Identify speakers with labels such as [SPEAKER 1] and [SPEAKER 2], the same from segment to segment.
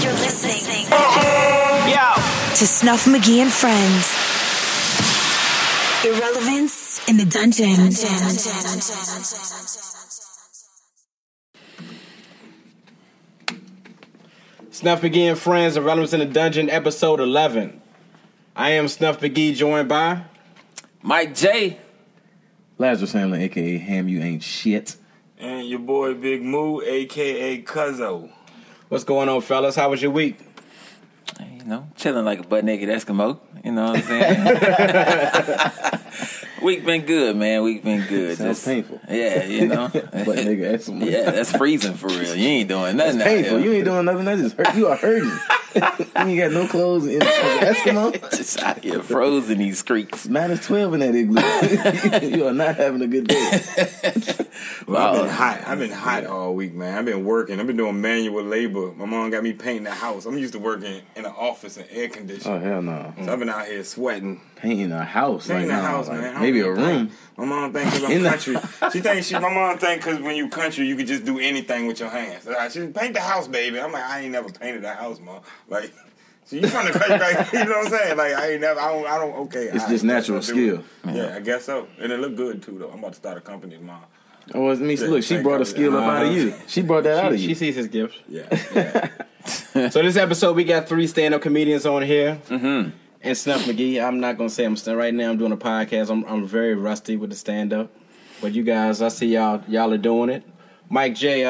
[SPEAKER 1] You're listening to Snuff McGee and Friends. Irrelevance in the dungeon.
[SPEAKER 2] Snuff McGee and Friends, Irrelevance in the Dungeon, episode 11. I am Snuff McGee, joined by
[SPEAKER 3] Mike J.
[SPEAKER 4] Lazarus Hamlin, a.k.a. Ham You Ain't Shit.
[SPEAKER 5] And your boy Big Moo, a.k.a. Cuzzo.
[SPEAKER 2] What's going on, fellas? How was your week?
[SPEAKER 3] You know, chilling like a butt-naked Eskimo. You know what I'm saying? Week been good, man. Week been good.
[SPEAKER 4] Sounds painful.
[SPEAKER 3] Yeah, you know.
[SPEAKER 4] Butt-naked Eskimo.
[SPEAKER 3] Yeah, that's freezing for real. You ain't doing nothing
[SPEAKER 4] That's painful.
[SPEAKER 3] out here.
[SPEAKER 4] You ain't doing nothing. That just hurt. You are hurting. You ain't got no clothes in Eskimo.
[SPEAKER 3] Just out here frozen these streets.
[SPEAKER 4] -12 in that igloo. You are not having a good day.
[SPEAKER 5] Well, I've been hot all week, man. I've been working. I've been doing manual labor. My mom got me painting the house. I'm used to working in an office and air conditioning.
[SPEAKER 4] Oh, hell no.
[SPEAKER 5] So I've been out here sweating.
[SPEAKER 4] Painting a house
[SPEAKER 5] Painting
[SPEAKER 4] right
[SPEAKER 5] the
[SPEAKER 4] now.
[SPEAKER 5] house,
[SPEAKER 4] like,
[SPEAKER 5] man.
[SPEAKER 4] Maybe a room.
[SPEAKER 5] My mom thinks because I'm country. My mom thinks because when you country, you can just do anything with your hands. She said, paint the house, baby. I'm like, I ain't never painted a house, mom. Like, so you from the country, like, you know what I'm saying? Like, I don't, okay.
[SPEAKER 4] It's just natural skill.
[SPEAKER 5] Yeah, I guess so. And it look good, too, though. I'm about to start a company tomorrow.
[SPEAKER 4] Oh, I mean, look, she brought a skill up out of you. She brought that out of you.
[SPEAKER 2] She sees his gifts.
[SPEAKER 5] Yeah.
[SPEAKER 2] So this episode, we got 3 stand-up comedians on here. Mm-hmm. And Snuff McGee. I'm not going to say right now I'm doing a podcast. I'm very rusty with the stand-up. But you guys, I see y'all are doing it. Mike J,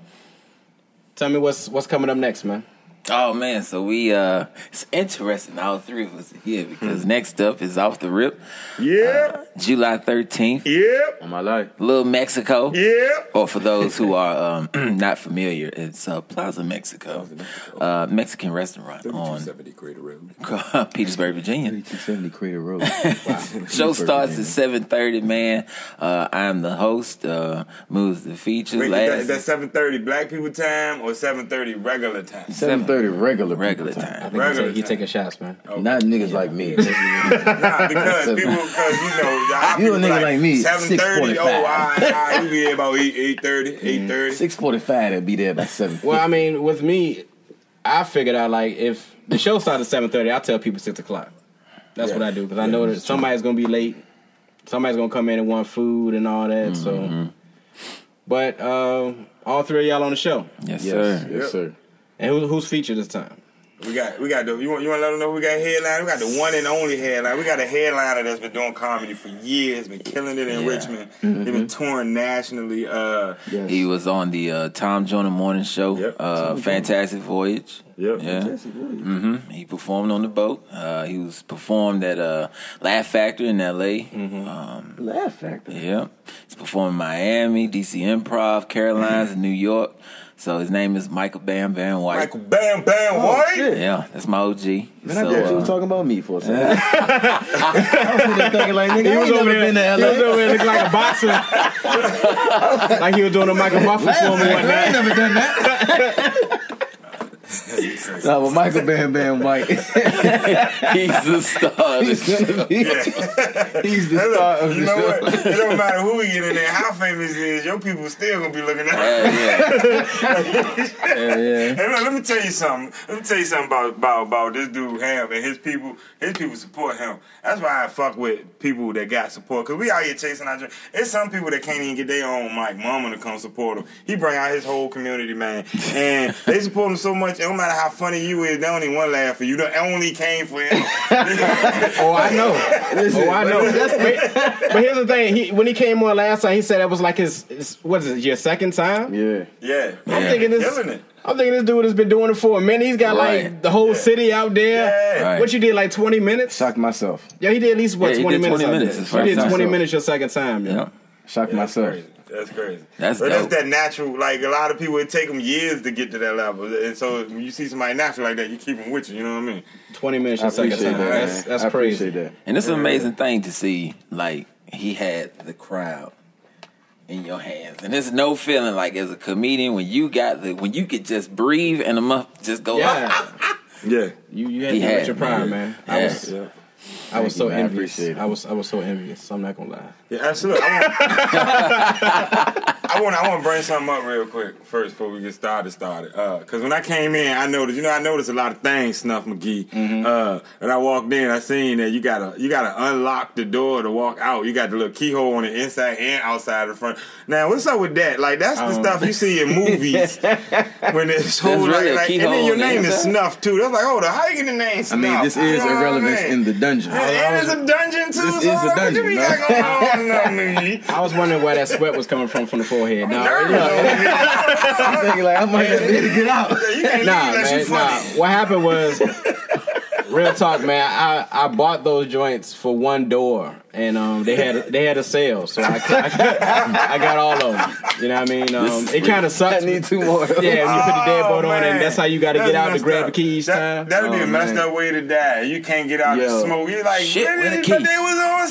[SPEAKER 2] tell me what's coming up next, man.
[SPEAKER 3] Oh, man, so we, it's interesting, all 3 of us are here, because next up is Off the Rip.
[SPEAKER 5] Yeah.
[SPEAKER 3] July 13th.
[SPEAKER 5] Yep.
[SPEAKER 4] On my life.
[SPEAKER 3] Little Mexico.
[SPEAKER 5] Yep.
[SPEAKER 3] Or for those who are not familiar, it's Plaza Mexico. Mexican restaurant on
[SPEAKER 5] 7270 Crater Road.
[SPEAKER 3] Petersburg, Virginia.
[SPEAKER 4] 3270 Crater Road.
[SPEAKER 3] Show starts at 7:30, man. I'm the host. Moves the feature.
[SPEAKER 5] Wait, that's 7:30 black people time or 7:30 regular time?
[SPEAKER 4] 7:30 regular
[SPEAKER 3] time.
[SPEAKER 2] I think he's taking shots, man.
[SPEAKER 5] Okay.
[SPEAKER 4] Not niggas like me.
[SPEAKER 5] Nah, because you know,
[SPEAKER 4] You a nigga like me,
[SPEAKER 5] 7:30.
[SPEAKER 4] 6:45.
[SPEAKER 5] Oh, you be there about 8:30, 8:30.
[SPEAKER 4] 6:45 to be there by 7:50.
[SPEAKER 2] Well, I mean, with me, I figured out, like, if the show starts at 7:30, I tell people 6 o'clock. That's what I do, because I know that somebody's going to be late. Somebody's going to come in and want food and all that, so. But all 3 of y'all on the show.
[SPEAKER 3] Yes, sir.
[SPEAKER 4] Yes, sir.
[SPEAKER 2] And who's featured this time?
[SPEAKER 5] We got the you want to let them know we got headline? We got the one and only headline. We got a headliner that's been doing comedy for years, been killing it in Richmond. They've been touring nationally.
[SPEAKER 3] He was on the Tom Joyner Morning Show. Fantastic Voyage.
[SPEAKER 5] Yep.
[SPEAKER 3] Yeah. He performed on the boat. He was performed at Laugh Factory in L.A.
[SPEAKER 4] Laugh Factory.
[SPEAKER 3] Yeah. He's performed in Miami, DC Improv, Carolinas, and New York. So his name is Michael Bam Bam White.
[SPEAKER 5] Michael Bam Bam White?
[SPEAKER 4] Shit.
[SPEAKER 3] Yeah, that's my OG.
[SPEAKER 4] Man, I
[SPEAKER 3] So,
[SPEAKER 4] thought you was talking about me for a second. I was sitting thinking like, nigga, I ain't never been to
[SPEAKER 2] He was
[SPEAKER 4] LA.
[SPEAKER 2] over there looking like a boxer. Like he was doing a Michael Buffer for me one
[SPEAKER 4] I ain't
[SPEAKER 2] day.
[SPEAKER 4] never done that. No, but Michael Bam Bam White.
[SPEAKER 3] he's the star of the
[SPEAKER 4] He's gonna
[SPEAKER 3] show.
[SPEAKER 4] be. He's the star of the
[SPEAKER 5] You know
[SPEAKER 4] show.
[SPEAKER 5] what? It don't matter who we get in there, how famous he is, your people still gonna be looking at him.
[SPEAKER 3] Yeah.
[SPEAKER 5] Hey, look, let me tell you something. About this dude Ham and his people. His people support him. That's why I fuck with people that got support. Cause we out here chasing our dream. There's some people that can't even get their own mama to come support him. He bring out his whole community, man, and they support him so much. It don't matter how funny you is, they don't even want to laugh for you. They only came for him.
[SPEAKER 2] Oh, I know. But here's the thing. When he came on last time, he said that was like his what is it, your second time?
[SPEAKER 4] Yeah.
[SPEAKER 5] Yeah,
[SPEAKER 2] I'm thinking this.
[SPEAKER 5] killing it.
[SPEAKER 2] I'm thinking this dude has been doing it for a minute. He's got like the whole city out there.
[SPEAKER 5] Yeah.
[SPEAKER 3] Right.
[SPEAKER 2] What you did, like 20 minutes?
[SPEAKER 4] Shocked myself.
[SPEAKER 2] Yeah, he did at least,
[SPEAKER 3] Yeah, he
[SPEAKER 2] 20
[SPEAKER 3] did
[SPEAKER 2] minutes
[SPEAKER 3] 20
[SPEAKER 2] out
[SPEAKER 3] minutes
[SPEAKER 2] there.
[SPEAKER 3] his
[SPEAKER 2] You did
[SPEAKER 3] first
[SPEAKER 2] 20
[SPEAKER 3] time.
[SPEAKER 2] minutes your second time,
[SPEAKER 3] Yeah.
[SPEAKER 4] Shocked myself.
[SPEAKER 5] That's crazy.
[SPEAKER 3] That's
[SPEAKER 5] But
[SPEAKER 3] dope.
[SPEAKER 5] that's that natural. Like a lot of people, it take them years to get to that level, and so when you see somebody natural like that, you keep them with you. You know what I mean?
[SPEAKER 2] 20 minutes
[SPEAKER 4] I
[SPEAKER 2] your second
[SPEAKER 4] appreciate
[SPEAKER 2] time.
[SPEAKER 4] that.
[SPEAKER 2] That's
[SPEAKER 4] I
[SPEAKER 2] crazy.
[SPEAKER 4] appreciate that.
[SPEAKER 3] And it's an amazing thing to see, like, he had the crowd in your hands. And there's no feeling like as a comedian when you could just breathe and the month just go up.
[SPEAKER 2] Yeah.
[SPEAKER 5] Yeah.
[SPEAKER 2] You had
[SPEAKER 3] He
[SPEAKER 2] to
[SPEAKER 3] had
[SPEAKER 2] reach your prime,
[SPEAKER 3] man.
[SPEAKER 2] man.
[SPEAKER 3] Yeah.
[SPEAKER 2] I was so
[SPEAKER 4] you, man. I
[SPEAKER 2] envious.
[SPEAKER 4] appreciate it.
[SPEAKER 2] I was so envious. So I'm not gonna lie.
[SPEAKER 5] Yeah, absolutely. I want to bring something up real quick first before we get started. Because when I came in, I noticed a lot of things, Snuff McGee. And I walked in, I seen that you gotta unlock the door to walk out. You got the little keyhole on the inside and outside of the front. Now, what's up with that? Like, that's the stuff you see in movies when it's whole
[SPEAKER 3] really
[SPEAKER 5] like, and then your name is Snuff too. That's like, hold on, how you get the name Snuff?
[SPEAKER 4] I mean, this is irrelevance in the dungeon.
[SPEAKER 5] And it's a dungeon too.
[SPEAKER 4] This is a dungeon.
[SPEAKER 5] What you got going on, Snuff McGee?
[SPEAKER 2] I was wondering where that sweat was coming from the forehead.
[SPEAKER 4] I'm thinking like I might have to get out.
[SPEAKER 2] What happened was, real talk, man. I bought those joints for one door, and they had a sale, so I got all of them. You know what I mean? It kind of sucks.
[SPEAKER 4] I need two more.
[SPEAKER 2] Yeah, you put the deadbolt on, and that's how you got to get out to grab the key each time.
[SPEAKER 5] That'd be a messed up way to die. You can't get out to smoke. You're like,
[SPEAKER 3] shit,
[SPEAKER 5] but they was on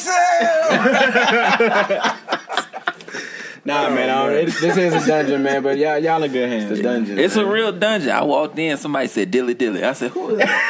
[SPEAKER 5] sale.
[SPEAKER 2] Nah, man, this is a dungeon, man. But y'all in good hands.
[SPEAKER 4] The dungeon.
[SPEAKER 3] It's a real dungeon. I walked in, somebody said dilly dilly. I said, who is that?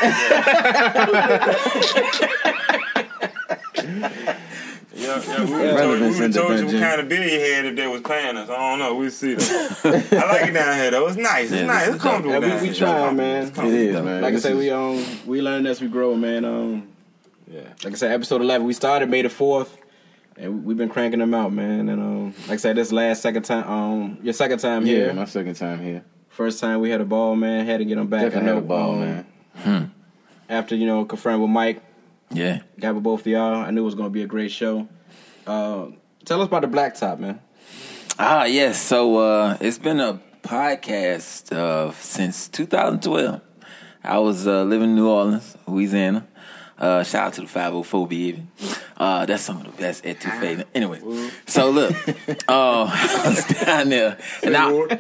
[SPEAKER 5] We told you what kind of bill you had if they was paying us. I don't know. We'll see though. I like it down here though. It's nice. It's nice. It's comfortable.
[SPEAKER 2] Yeah, we trying, man.
[SPEAKER 4] It is, man.
[SPEAKER 2] Like I said, we learn as we grow, man. Like I said, episode 11. We started May the 4th. And we've been cranking them out, man. And like I said, this second time, your second time here.
[SPEAKER 4] Yeah, my second time here.
[SPEAKER 2] First time we had a ball, man. Had to get them back.
[SPEAKER 4] Definitely had a ball, man.
[SPEAKER 2] After confirmed with Mike.
[SPEAKER 3] Yeah.
[SPEAKER 2] Got with both of y'all. I knew it was going to be a great show. Tell us about the Blacktop, man.
[SPEAKER 3] Yes. So it's been a podcast since 2012. I was living in New Orleans, Louisiana. Shout out to the 504 baby. That's some of the best at Touffet. Anyway, so look, I was down there, and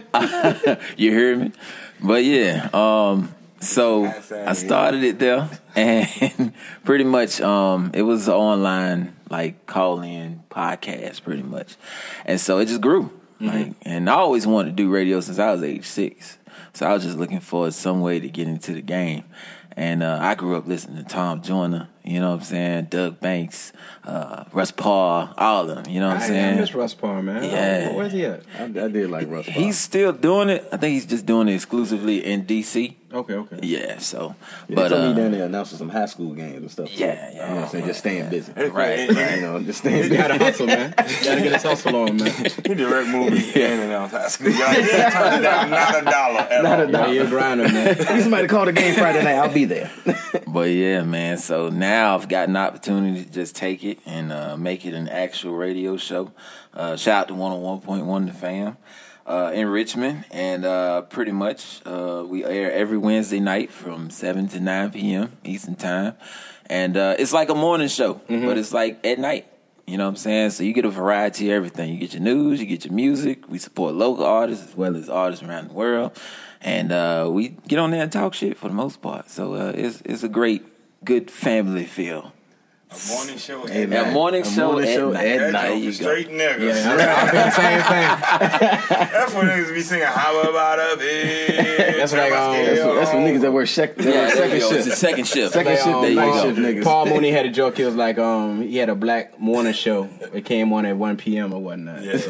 [SPEAKER 3] you hear me? But yeah, so I started it there, and pretty much it was an online like call-in podcast, pretty much, and so it just grew. Like, and I always wanted to do radio since I was age 6, so I was just looking for some way to get into the game. And I grew up listening to Tom Joyner, you know what I'm saying, Doug Banks, Russ Parr, all of them, you know what I'm saying?
[SPEAKER 2] I miss Russ Parr, man.
[SPEAKER 3] Yeah.
[SPEAKER 2] Where's he at?
[SPEAKER 4] I did like Russ Parr.
[SPEAKER 3] He's still doing it. I think he's just doing it exclusively in D.C.
[SPEAKER 2] Okay.
[SPEAKER 3] Yeah, so.
[SPEAKER 4] Yeah,
[SPEAKER 3] but
[SPEAKER 4] they told me down there announcing some high school games and stuff.
[SPEAKER 3] Yeah.
[SPEAKER 4] You know what I'm saying? Just staying busy.
[SPEAKER 3] Right.
[SPEAKER 4] Just staying busy.
[SPEAKER 2] You gotta hustle, man. You gotta get his hustle on, man.
[SPEAKER 5] He direct movies and announce high school. Y'all didn't turn it down. Not a dollar.
[SPEAKER 4] Not a dollar.
[SPEAKER 2] You're a grinder, man.
[SPEAKER 4] Need somebody to call the game Friday night. I'll be there.
[SPEAKER 3] But yeah, man, so now I've got an opportunity to just take it and make it an actual radio show. Shout out to 101.1 The Fam in Richmond. And pretty much we air every Wednesday night from 7 to 9 p.m. Eastern Time. And it's like a morning show, but it's like at night. You know what I'm saying? So you get a variety of everything. You get your news, you get your music. We support local artists as well as artists around the world. And we get on there and talk shit for the most part. So it's a great, good family feel.
[SPEAKER 5] A morning show
[SPEAKER 4] Hey,
[SPEAKER 5] at
[SPEAKER 4] man.
[SPEAKER 5] night.
[SPEAKER 3] A morning show at night.
[SPEAKER 5] That
[SPEAKER 3] There
[SPEAKER 5] joke
[SPEAKER 3] you
[SPEAKER 5] for
[SPEAKER 3] go.
[SPEAKER 5] straight niggas.
[SPEAKER 2] Yeah, I've been the same thing.
[SPEAKER 5] That's when niggas be singing "How about a bitch?"
[SPEAKER 2] That's like,
[SPEAKER 4] That's for niggas that work second
[SPEAKER 3] Yeah, there you go.
[SPEAKER 4] shift.
[SPEAKER 3] It's a second shift.
[SPEAKER 4] Second shift,
[SPEAKER 3] There you
[SPEAKER 4] night
[SPEAKER 3] go.
[SPEAKER 4] shift niggas.
[SPEAKER 2] Paul Mooney had a joke. He was like, he had a black morning show. It came on at 1 p.m. or whatnot.
[SPEAKER 5] Yeah,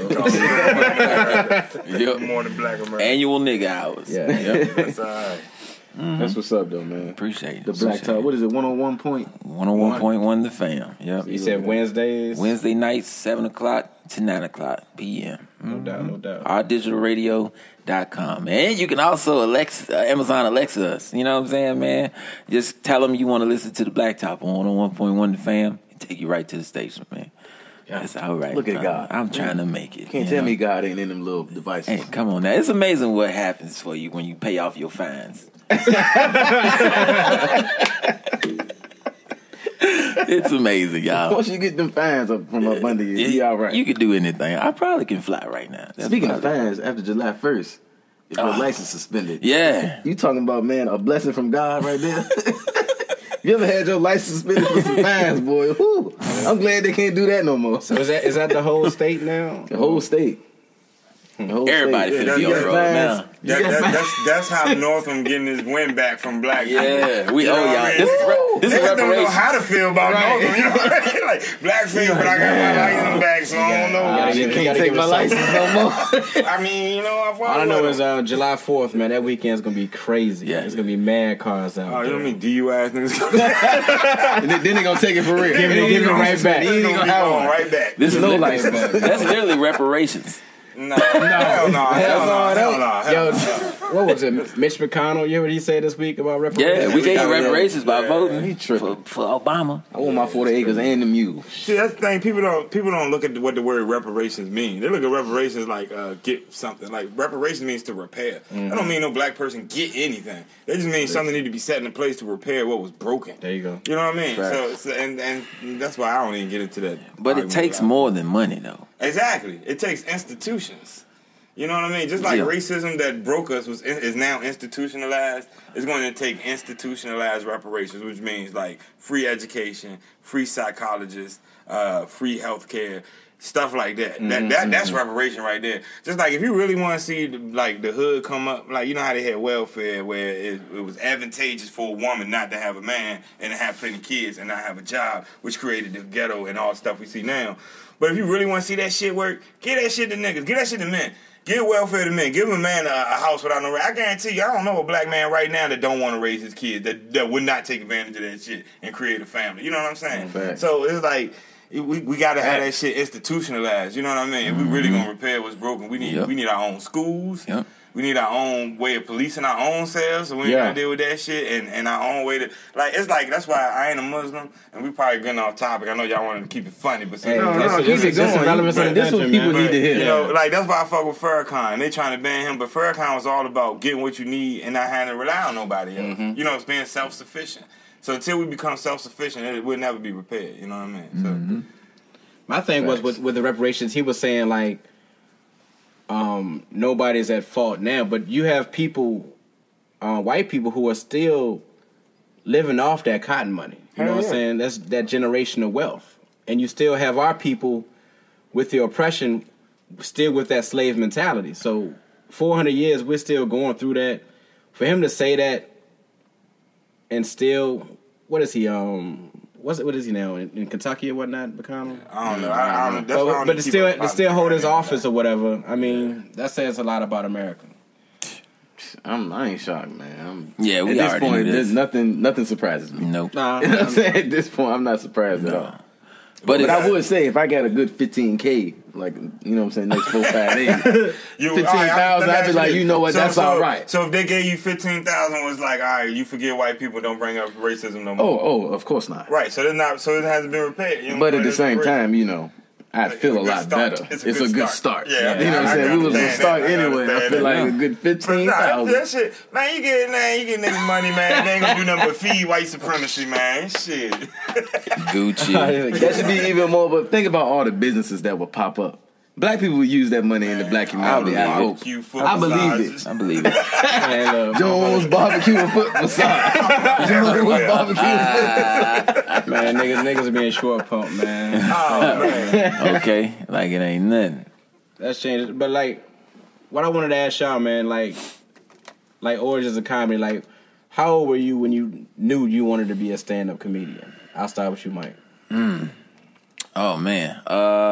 [SPEAKER 3] Yep.
[SPEAKER 5] morning black America.
[SPEAKER 3] Annual nigga hours.
[SPEAKER 2] Yeah.
[SPEAKER 3] Yep.
[SPEAKER 5] That's all right.
[SPEAKER 4] That's what's up, though, man.
[SPEAKER 3] Appreciate it.
[SPEAKER 4] The Blacktop. What is it? 101.1.
[SPEAKER 3] 101.1 The Fam. Yep.
[SPEAKER 2] He said Wednesdays.
[SPEAKER 3] Wednesday nights, 7 o'clock to 9 o'clock p.m.
[SPEAKER 2] No doubt.
[SPEAKER 3] OurDigitalRadio.com. And you can also Amazon Alexa us. You know what I'm saying, man? Just tell them you want to listen to the Blacktop on 101.1 The Fam. It'll take you right to the station, man. That's all right.
[SPEAKER 4] Look at God.
[SPEAKER 3] I'm trying to make it.
[SPEAKER 4] Can't tell me God ain't in them little devices.
[SPEAKER 3] Hey, come on now. It's amazing what happens for you when you pay off your fines. It's amazing, y'all.
[SPEAKER 4] Once you get them fans up from up under you, you be all right.
[SPEAKER 3] You could do anything. I probably can fly right now. That's
[SPEAKER 4] Speaking of
[SPEAKER 3] probably-
[SPEAKER 4] fans, after July 1st, if your license suspended,
[SPEAKER 3] Yeah.
[SPEAKER 4] you talking about, man, a blessing from God right there? You ever had your license suspended for some fans, boy? Whew. I'm glad they can't do that no more.
[SPEAKER 2] So is that the whole state now?
[SPEAKER 4] The whole state.
[SPEAKER 3] Everybody finna be on the road now.
[SPEAKER 5] That's how Northam getting his win back from black people.
[SPEAKER 3] Yeah, we
[SPEAKER 5] You know
[SPEAKER 3] owe
[SPEAKER 5] what
[SPEAKER 3] y'all.
[SPEAKER 5] I mean?
[SPEAKER 3] This is
[SPEAKER 5] Niggas don't know
[SPEAKER 3] reparations.
[SPEAKER 5] how to feel about Northam. You know what I mean? Like, black people, but I got my license back, so I don't know.
[SPEAKER 2] You
[SPEAKER 4] Can't take my license no more.
[SPEAKER 5] I mean, you know,
[SPEAKER 2] All I know is July 4th, man. That weekend's gonna be crazy.
[SPEAKER 3] Yeah.
[SPEAKER 2] It's gonna be mad cars out.
[SPEAKER 5] Oh, you
[SPEAKER 2] there.
[SPEAKER 5] know what I mean? DUI niggas.
[SPEAKER 4] Then they gonna take it for real.
[SPEAKER 2] Give it right back.
[SPEAKER 4] He ain't
[SPEAKER 5] Gonna
[SPEAKER 4] gonna
[SPEAKER 5] be
[SPEAKER 4] have
[SPEAKER 5] going
[SPEAKER 4] one.
[SPEAKER 5] right back.
[SPEAKER 3] This is
[SPEAKER 4] No
[SPEAKER 3] literally-
[SPEAKER 4] license.
[SPEAKER 3] That's literally reparations.
[SPEAKER 5] No, hell no.
[SPEAKER 2] Yo, what was it? Mitch McConnell. You heard what he said this week about reparations?
[SPEAKER 3] Yeah, we gave you reparations by
[SPEAKER 4] He
[SPEAKER 3] voting
[SPEAKER 4] tripping.
[SPEAKER 3] for Obama.
[SPEAKER 4] I want my 40 acres and the mule.
[SPEAKER 5] See, that's the thing. People don't look at what the word reparations mean. They look at reparations like get something. Like reparations means to repair. That don't mean no black person get anything. That just means something need to be set in place to repair what was broken.
[SPEAKER 2] There you go.
[SPEAKER 5] You know what I mean?
[SPEAKER 4] Right.
[SPEAKER 5] So and that's why I don't even get into that.
[SPEAKER 3] But it takes more than money, though.
[SPEAKER 5] Exactly. It takes institutions. You know what I mean? Just like
[SPEAKER 3] Yeah.
[SPEAKER 5] racism that broke us is now institutionalized, it's going to take institutionalized reparations, which means like free education, free psychologists, free healthcare, stuff like that. That's reparation right there. Just like if you really want to see the hood come up, like you know how they had welfare where it was advantageous for a woman not to have a man and to have plenty of kids and not have a job, which created the ghetto and all the stuff we see now. But if you really want to see that shit work, give that shit to niggas, give that shit to men. Give welfare to men. Give a man a house without no rent. I guarantee you, I don't know a black man right now that don't want to raise his kids, that would not take advantage of that shit and create a family. You know what I'm saying?
[SPEAKER 4] Fact.
[SPEAKER 5] So it's like we got to have that shit institutionalized. You know what I mean? If we really gonna repair what's broken, we need our own schools.
[SPEAKER 3] Yep.
[SPEAKER 5] We need our own way of policing our own selves, so we ain't gonna deal with that shit, and our own way to it's like that's why I ain't a Muslim, and we probably getting off topic. I know y'all wanted to keep it funny, but
[SPEAKER 2] Hey,
[SPEAKER 4] No,
[SPEAKER 2] that's
[SPEAKER 4] keep it going.
[SPEAKER 2] relevance of the
[SPEAKER 4] This what
[SPEAKER 2] country,
[SPEAKER 4] people
[SPEAKER 2] man.
[SPEAKER 4] need to hear.
[SPEAKER 5] you know, like that's why I fuck with Farrakhan. They trying to ban him, but Farrakhan was all about getting what you need and not having to rely on nobody else. You know, it's being self-sufficient. So until we become self-sufficient, it will never be repaired. You know what I mean?
[SPEAKER 2] My thing was with the reparations, he was saying like, nobody's at fault now, but you have people, white people who are still living off that cotton money. You know what I'm saying? That's that generational wealth. And you still have our people with the oppression, still with that slave mentality. So 400 years, we're still going through that. For him to say that and still, what is he, what is he now, in Kentucky or whatnot, McConnell?
[SPEAKER 5] I don't know. I don't, that's why I don't
[SPEAKER 2] But
[SPEAKER 5] keep
[SPEAKER 2] to
[SPEAKER 5] up
[SPEAKER 2] still hold his
[SPEAKER 5] politics
[SPEAKER 2] office or whatever, I mean, that says a lot about America.
[SPEAKER 4] I ain't shocked, man.
[SPEAKER 3] Yeah, we
[SPEAKER 4] at this
[SPEAKER 3] already
[SPEAKER 4] point,
[SPEAKER 3] knew this.
[SPEAKER 4] nothing surprises me.
[SPEAKER 3] Nope.
[SPEAKER 2] Nah,
[SPEAKER 4] You know what I'm saying? At this point, I'm not surprised at all.
[SPEAKER 3] But
[SPEAKER 4] I would say if I got a good 15K, like you know what I'm saying, next 4, 5 days, 15,000, I'd be like, you know what, that's all right.
[SPEAKER 5] So if they gave you 15,000, was like, all right, you forget white people, don't bring up racism no more.
[SPEAKER 4] Oh, of course not.
[SPEAKER 5] Right. So it hasn't been repaired. You know
[SPEAKER 4] But
[SPEAKER 5] what
[SPEAKER 4] at the
[SPEAKER 5] I'm
[SPEAKER 4] same
[SPEAKER 5] saying?
[SPEAKER 4] time, you know, I feel a
[SPEAKER 5] good
[SPEAKER 4] lot
[SPEAKER 5] start.
[SPEAKER 4] better.
[SPEAKER 5] It's
[SPEAKER 4] It's
[SPEAKER 5] a
[SPEAKER 4] a
[SPEAKER 5] good
[SPEAKER 4] good
[SPEAKER 5] start.
[SPEAKER 4] start.
[SPEAKER 5] Yeah,
[SPEAKER 4] You know what I'm
[SPEAKER 5] I
[SPEAKER 4] saying? We was gonna
[SPEAKER 5] understand
[SPEAKER 4] start
[SPEAKER 5] that. I
[SPEAKER 4] anyway. I
[SPEAKER 5] understand
[SPEAKER 4] feel
[SPEAKER 5] that.
[SPEAKER 4] like a good
[SPEAKER 5] But nah,
[SPEAKER 4] 15,000.
[SPEAKER 5] that shit, man, you get niggas money, man. They ain't gonna do nothing but feed white supremacy, man. Shit.
[SPEAKER 3] Gucci.
[SPEAKER 4] That should be even more. But think about all the businesses that would pop up. Black people would use that money in the black community. I hope.
[SPEAKER 5] Barbecue, foot
[SPEAKER 4] I believe
[SPEAKER 5] massages.
[SPEAKER 4] it.
[SPEAKER 3] I believe it.
[SPEAKER 2] man,
[SPEAKER 4] Jones barbecue and foot massage. Jones barbecue and foot massage.
[SPEAKER 2] man, niggas are being short pumped, man.
[SPEAKER 5] Oh man.
[SPEAKER 3] Okay, like it ain't nothing.
[SPEAKER 2] That's changed. But like, what I wanted to ask y'all, man, like origins of comedy, like, how old were you when you knew you wanted to be a stand-up comedian? I'll start with you, Mike.
[SPEAKER 3] Oh man,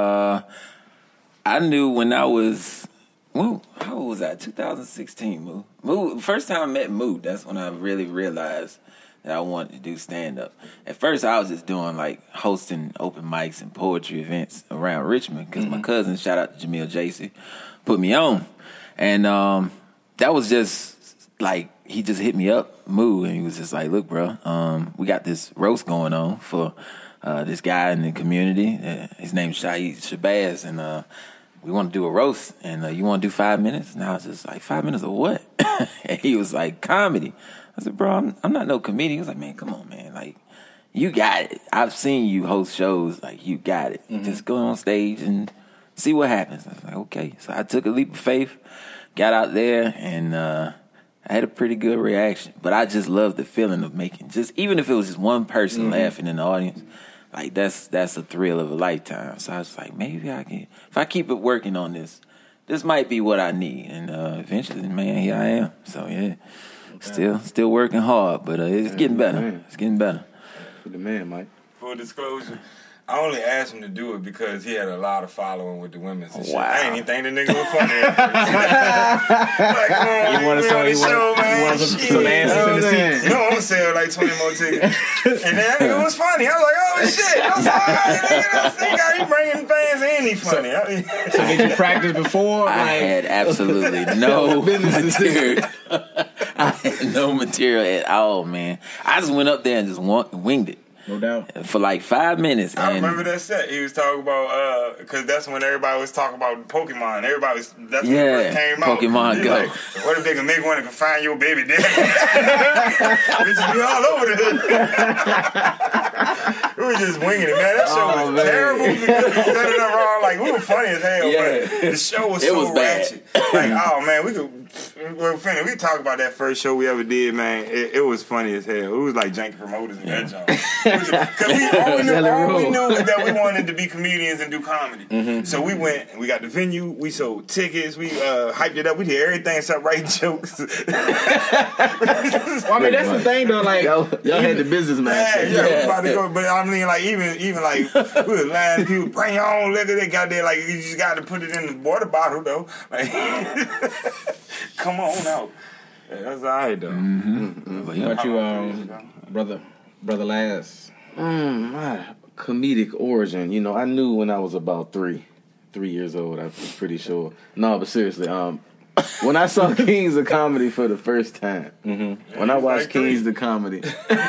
[SPEAKER 3] I knew when I was, how old was I? 2016. Moo. First time I met Moo, that's when I really realized that I wanted to do stand up. At first, I was just doing like hosting open mics and poetry events around Richmond because my cousin, shout out to Jamil JC, put me on, and that was just like he just hit me up, Moo, and he was just like, "Look, bro, we got this roast going on for." This guy in the community, his name's Shahid Shabazz, and we want to do a roast, and you want to do 5 minutes? And I was just like, 5 minutes of what? And he was like, comedy. I said, bro, I'm not no comedian. He was like, man, come on, man. Like, you got it. I've seen you host shows. Like, you got it. Just go on stage and see what happens. I was like, okay. So I took a leap of faith, got out there, and I had a pretty good reaction. But I just love the feeling of making, even if it was just one person laughing in the audience, like that's a thrill of a lifetime. So I was like, maybe I can, if I keep it working on this, this might be what I need. And eventually, man, here I am. So yeah, still working hard, but it's getting better. Man. It's getting better.
[SPEAKER 4] For the man, Mike.
[SPEAKER 5] Full disclosure, I only asked him to do it because he had a lot of following with the women's and shit.
[SPEAKER 3] Wow.
[SPEAKER 5] I ain't even think the nigga was funny at first. Like, come on,
[SPEAKER 2] You wanted some answers in the seats.
[SPEAKER 5] No, I'm gonna sell like 20 more tickets. And then that nigga was funny. I was like, oh shit. I'm sorry. He bringing fans in, he funny.
[SPEAKER 2] So did you practice before?
[SPEAKER 3] I had absolutely no material. I had no material at all, man. I just went up there and just winged it.
[SPEAKER 2] No doubt.
[SPEAKER 3] For like 5 minutes.
[SPEAKER 5] I remember that set. He was talking about, because that's when everybody was talking about Pokemon. That's when it first came out.
[SPEAKER 3] Pokemon Go.
[SPEAKER 5] Like, what if they can make one that can find your baby daddy? Bitches be all over the We were just winging it, man. That show was terrible because we set it up wrong. Like, we were funny as hell, but the show was ratchet. Like, oh, man, we talk about that first show we ever did, man. It was funny as hell. It was like janky promoters and that junk. Because all we knew was that we wanted to be comedians and do comedy. Mm-hmm. So we went and we got the venue, we sold tickets, we hyped it up, we did everything except write jokes.
[SPEAKER 2] Well, I mean, that's the thing though, like
[SPEAKER 4] y'all had the business mindset.
[SPEAKER 5] Yeah, we about to go, but I mean, like even like we were lying to people, bring your own liquor. They got there, like you just got to put it in the water bottle though. Like, come on out. Yeah, that's all right though.
[SPEAKER 3] Mm-hmm.
[SPEAKER 2] What about you, brother Laz?
[SPEAKER 4] My comedic origin, you know, I knew when I was about 3 years old. I was pretty sure. No, but seriously, when I saw Kings of Comedy for the first time, when I watched Kings of Comedy,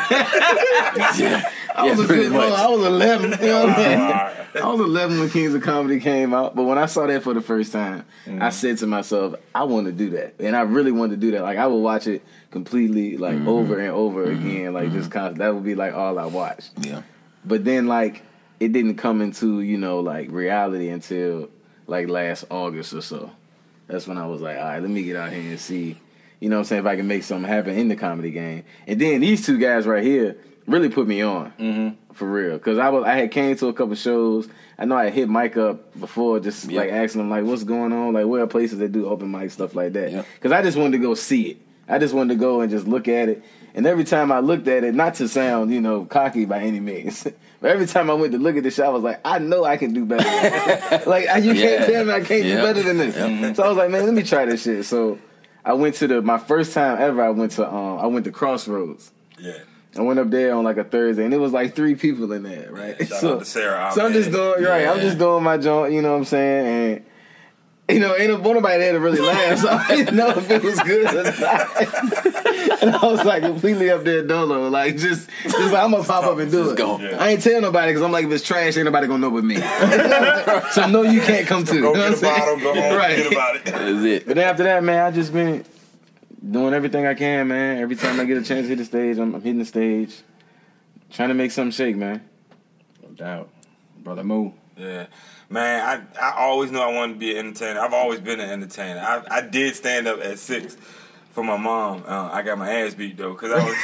[SPEAKER 4] I was 11. You know what I mean? I was 11 when Kings of Comedy came out, but when I saw that for the first time, I said to myself, I want to do that, and I really wanted to do that. Like I would watch it completely, like over and over again, like just constant. That would be like all I watched.
[SPEAKER 3] Yeah.
[SPEAKER 4] But then like it didn't come into like reality until like last August or so. That's when I was like, all right, let me get out here and see, you know what I'm saying, if I can make something happen in the comedy game. And then these two guys right here really put me on, for real. Because I had came to a couple shows. I know I hit Mike up before, just like asking him, like, what's going on? Like, where are places that do open mic, stuff like that? Because I just wanted to go see it. I just wanted to go and just look at it. And every time I looked at it, not to sound, cocky by any means, but every time I went to look at the show, I was like, I know I can do better than this. Like, you can't tell me I can't do better than this. So I was like, man, let me try this shit. So I went to my first time ever, I went to Crossroads. Yeah. I went up there on like a Thursday, and it was like 3 people in there, right?
[SPEAKER 5] Shout out to Sarah.
[SPEAKER 4] So I'm just doing, I'm just doing my joint, you know what I'm saying? And, ain't nobody there to really laugh, so I didn't know if it was good or not. And I was like completely up there dolo, like just like, I'm gonna pop up and do it. I ain't tell nobody because I'm like, if it's trash, ain't nobody gonna know but me. So no, you can't come too.
[SPEAKER 5] Go get a bottle, go home, forget about it.
[SPEAKER 3] That's it.
[SPEAKER 4] But then after that, man, I just been doing everything I can, man. Every time I get a chance to hit the stage, I'm hitting the stage, trying to make something shake, man.
[SPEAKER 2] No doubt, brother Moo.
[SPEAKER 5] Yeah. Man, I always knew I wanted to be an entertainer. I've always been an entertainer. I did stand up at 6 for my mom. I got my ass beat though, because I was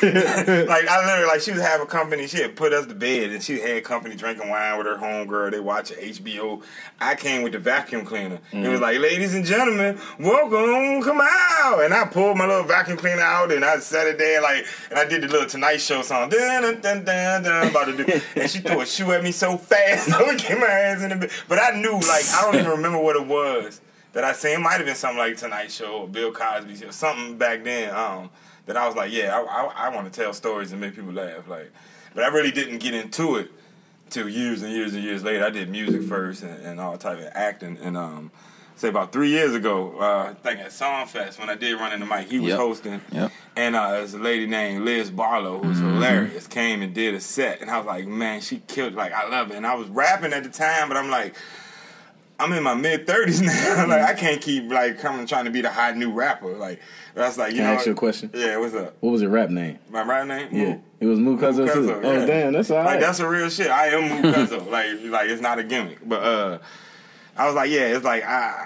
[SPEAKER 5] she was having company. She had put us to bed, and she had company drinking wine with her homegirl. They watching HBO. I came with the vacuum cleaner. It was like, ladies and gentlemen, welcome, come out. And I pulled my little vacuum cleaner out, and I sat it there and I did the little Tonight Show song. Dun, dun, dun, dun, dun, about to do. And she threw a shoe at me so fast, I would get my hands in the bed. But I knew, I don't even remember what it was that I seen. It might have been something like Tonight Show or Bill Cosby or something back then. That I was like, I want to tell stories and make people laugh. But I really didn't get into it till years and years and years later. I did music first and all type of acting. And say about 3 years ago, I think at Songfest when I did Run in the Mic, he was hosting. Yep. And there's a lady named Liz Barlow who was hilarious, came and did a set. And I was like, man, she killed it. I love it. And I was rapping at the time, but I'm like, I'm in my mid-30s now. I can't keep coming trying to be the hot new rapper. That's like,
[SPEAKER 4] Can I ask you a question?
[SPEAKER 5] Yeah, what's up?
[SPEAKER 4] What was your rap name?
[SPEAKER 5] My rap name?
[SPEAKER 4] Yeah. Moo. It was Moo Cuzzo too.
[SPEAKER 5] Yeah.
[SPEAKER 4] Oh damn, that's all right.
[SPEAKER 5] That's a real shit. I am Moo Cuzzo. It's not a gimmick. But I was like, yeah, it's like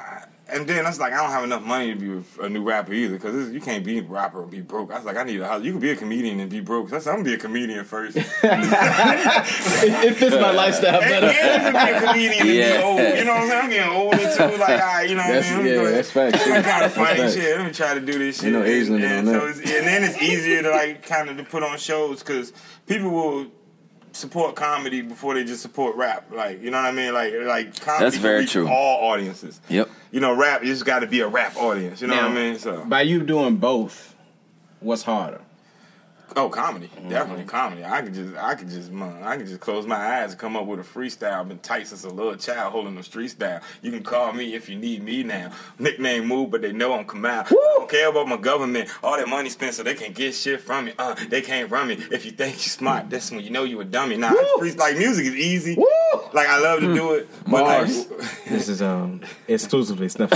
[SPEAKER 5] And then I was like, I don't have enough money to be a new rapper either, because you can't be a rapper and be broke. I was like, I need a house. You can be a comedian and be broke. So I said, I'm going to be a comedian first.
[SPEAKER 2] It fits my lifestyle better.
[SPEAKER 5] And to be a comedian and be old. You know what I'm saying? I'm getting older too. Like, all right, you know what I mean?
[SPEAKER 4] That's facts.
[SPEAKER 5] I'm kind of funny shit. Let me try to do this shit.
[SPEAKER 4] No age limit on that.
[SPEAKER 5] And then it's easier to like kind of to put on shows, because people will support comedy before they just support rap. Like, you know what I mean? Like comedy.
[SPEAKER 3] That's very
[SPEAKER 5] reach
[SPEAKER 3] true.
[SPEAKER 5] all audiences.
[SPEAKER 3] Yep.
[SPEAKER 5] You know, rap, you just got to be a rap audience. You know what I mean? So
[SPEAKER 2] by you doing both, what's harder?
[SPEAKER 5] Oh, comedy, definitely comedy. I could just close my eyes and come up with a freestyle. I've been tight since a little child, holding the streets down. You can call me if you need me now. Nickname Move, but they know I'm come out. I don't care about my government. All that money spent so they can't get shit from me. They can't run me. If you think you smart, that's when you know you a dummy. Nah, like music is easy. Woo! Like I love to do it, but like,
[SPEAKER 2] this is exclusively Snuff.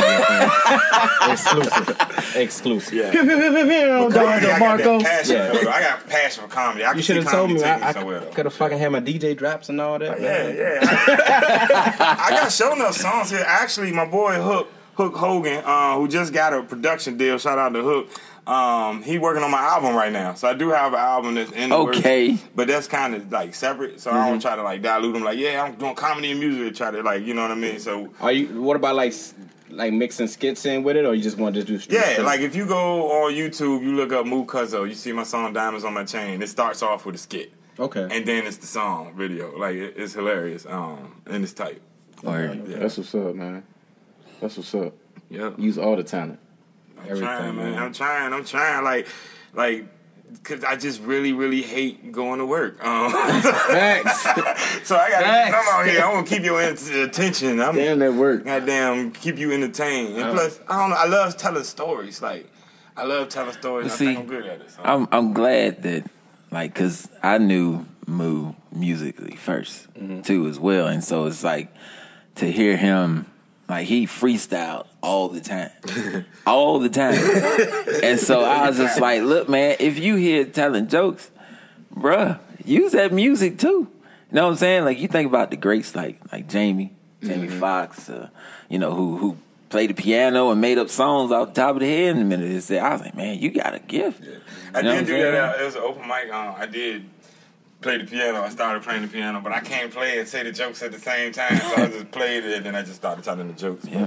[SPEAKER 2] Exclusive.
[SPEAKER 5] Yeah.
[SPEAKER 2] Comedy,
[SPEAKER 5] Marco. I got passion for comedy.
[SPEAKER 2] You should have told me. I could have fucking had my DJ drops and all that.
[SPEAKER 5] Yeah. I got show enough songs here. Actually, my boy Hook Hogan, who just got a production deal. Shout out to Hook. He working on my album right now, so I do have an album that's in the works, but that's kind of like separate. So I don't try to like dilute them. Like, yeah, I'm doing comedy and music. Try to like, you know what I mean. So
[SPEAKER 2] what about like mixing skits in with it, or you just want to do straight?
[SPEAKER 5] Yeah, like if you go on YouTube, you look up Moo Cuzzo, you see my song Diamonds on My Chain. It starts off with a skit.
[SPEAKER 2] Okay.
[SPEAKER 5] And then it's the song video. Like it's hilarious. And it's tight.
[SPEAKER 3] Yeah.
[SPEAKER 4] That's what's up, man. That's what's up.
[SPEAKER 5] Yeah.
[SPEAKER 4] Use all the talent.
[SPEAKER 5] I'm trying, man. I'm trying. Like, because I just really, really hate going to work.
[SPEAKER 2] Thanks.
[SPEAKER 5] So I got to come out here. I want to keep your attention.
[SPEAKER 4] Damn, that work.
[SPEAKER 5] Goddamn, keep you entertained. And plus, I don't know. I love telling stories. Like, I love telling stories. I think I'm good at it. So.
[SPEAKER 3] I'm glad that, like, because I knew Moo musically first, too, as well. And so it's like, to hear him, like, he freestyled all the time. All the time. And so I was just like, look, man, if you here telling jokes, bruh, use that music too. You know what I'm saying? Like, you think about the greats like Jamie Foxx, you know, who played the piano and made up songs off the top of the head in a minute. I was like, man, you got a gift.
[SPEAKER 5] Yeah. I did do that. It was an open mic. I did play the piano. I started playing the piano, but I can't play and say the jokes at the same time. So I just played it, and then I just started telling the jokes.
[SPEAKER 3] Yeah.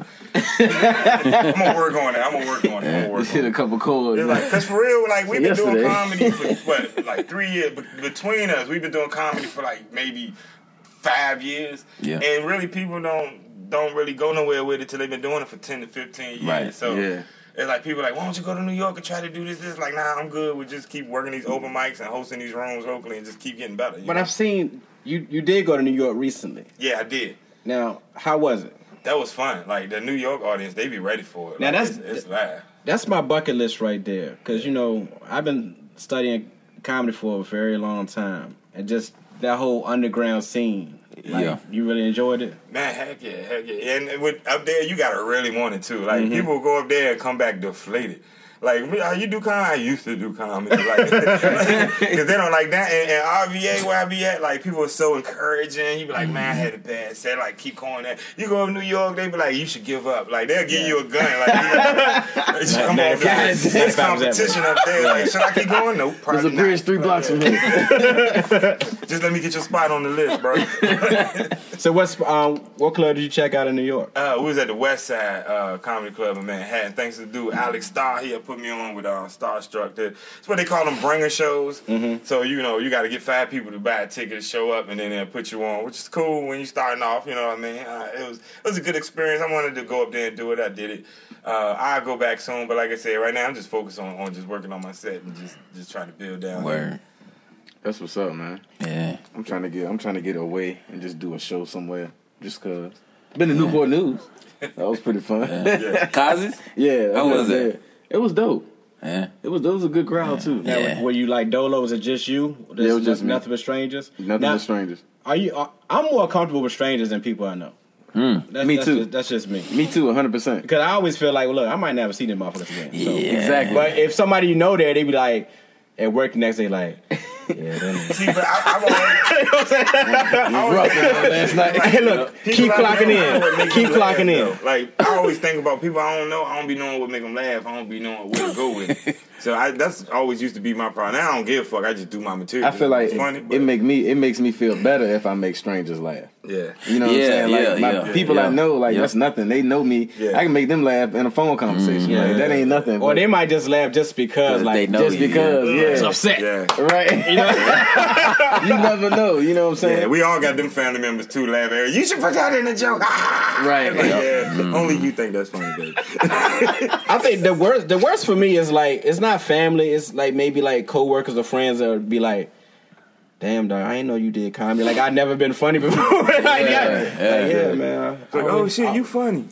[SPEAKER 5] I'm gonna work on it.
[SPEAKER 4] You hit a couple chords.
[SPEAKER 5] It's like, cause for real, like we've been doing comedy for like 3 years. Between us, we've been doing comedy for like maybe 5 years.
[SPEAKER 3] Yeah.
[SPEAKER 5] And really, people don't really go nowhere with it till they've been doing it for 10 to 15 years.
[SPEAKER 3] Right.
[SPEAKER 5] So. Yeah. It's like people are like, why don't you go to New York and try to do this? Like, nah, I'm good. We just keep working these open mics and hosting these rooms locally and just keep getting better.
[SPEAKER 2] But I've seen you did go to New York recently.
[SPEAKER 5] Yeah, I did.
[SPEAKER 2] Now, how was it?
[SPEAKER 5] That was fun. Like the New York audience, they be ready for it.
[SPEAKER 2] Now
[SPEAKER 5] like, it's live.
[SPEAKER 2] That's my bucket list right there. Because you know I've been studying comedy for a very long time, and just that whole underground scene. Like, you really enjoyed it?
[SPEAKER 5] Man, heck yeah. And up there, you gotta really want it too. Like people go up there and come back deflated. Like, you do comedy? I used to do comedy. Like, because they don't like that. And RVA, where I be at, like, people are so encouraging. You be like, man, I had a bad set. Like, keep going there. You go to New York, they be like, you should give up. Like, they'll give you a gun. Like, come on, guys. There's competition up there. Like, should I keep going? Nope.
[SPEAKER 4] There's a bridge 3 blocks from here.
[SPEAKER 5] Just let me get your spot on the list, bro.
[SPEAKER 2] So what club did you check out in New York?
[SPEAKER 5] We was at the West Side Comedy Club in Manhattan. Thanks to dude Alex Starr. He put me on with Starstruck. It's what they call them bringer shows. So, you know, you got to get 5 people to buy a ticket to show up, and then they'll put you on, which is cool when you're starting off, you know what I mean? It was a good experience. I wanted to go up there and do it. I did it. I'll go back soon, but like I said, right now I'm just focused on just working on my set and just trying to build down.
[SPEAKER 3] Word.
[SPEAKER 4] That's what's up, man.
[SPEAKER 3] Yeah.
[SPEAKER 4] I'm trying to get away and just do a show somewhere, just cause. Been to Newport News. That was pretty fun.
[SPEAKER 3] Kazi's?
[SPEAKER 4] Yeah.
[SPEAKER 3] How was it?
[SPEAKER 4] It was dope.
[SPEAKER 3] Yeah.
[SPEAKER 4] It was a good crowd too.
[SPEAKER 2] Now, were you like Dolo? Was it just you?
[SPEAKER 4] Yeah, it was just
[SPEAKER 2] nothing but strangers.
[SPEAKER 4] Nothing but strangers.
[SPEAKER 2] I'm more comfortable with strangers than people I know.
[SPEAKER 4] Me too.
[SPEAKER 2] That's just me.
[SPEAKER 4] Me too, 100%.
[SPEAKER 2] Because I always feel like, well, look, I might never see them motherfuckers again. So.
[SPEAKER 3] Yeah.
[SPEAKER 4] Exactly.
[SPEAKER 2] But if somebody you know there, they be like at work the next day, like,
[SPEAKER 5] See, but I always
[SPEAKER 4] last night.
[SPEAKER 2] Hey, look, keep clocking in. Keep clocking in.
[SPEAKER 5] Like, I always think about people I don't know. I don't be knowing what make them laugh. I don't be knowing where to go with it. So that's always used to be my problem. Now I don't give a fuck. I just do my material.
[SPEAKER 4] I feel like
[SPEAKER 5] it's funny,
[SPEAKER 4] it makes me feel better if I make strangers laugh.
[SPEAKER 5] Yeah.
[SPEAKER 4] You know what I'm saying? Like people I know, like that's nothing. They know me.
[SPEAKER 5] Yeah.
[SPEAKER 4] I can make them laugh in a phone conversation. Like, that ain't nothing.
[SPEAKER 2] Or they might just laugh just because, like,
[SPEAKER 3] they know
[SPEAKER 4] just because,
[SPEAKER 2] it's upset.
[SPEAKER 5] Yeah.
[SPEAKER 4] Right. You never know. You know what I'm saying?
[SPEAKER 5] Yeah, we all got them family members too laughing. You should put that in a joke.
[SPEAKER 4] Right.
[SPEAKER 5] Like, only you think that's funny, baby.
[SPEAKER 2] I think the worst for me is like it's not family. It's like maybe like coworkers or friends that would be like, "Damn, dog, I didn't know you did comedy. Like I've never been funny before." Yeah, man.
[SPEAKER 5] Like, oh shit, you funny.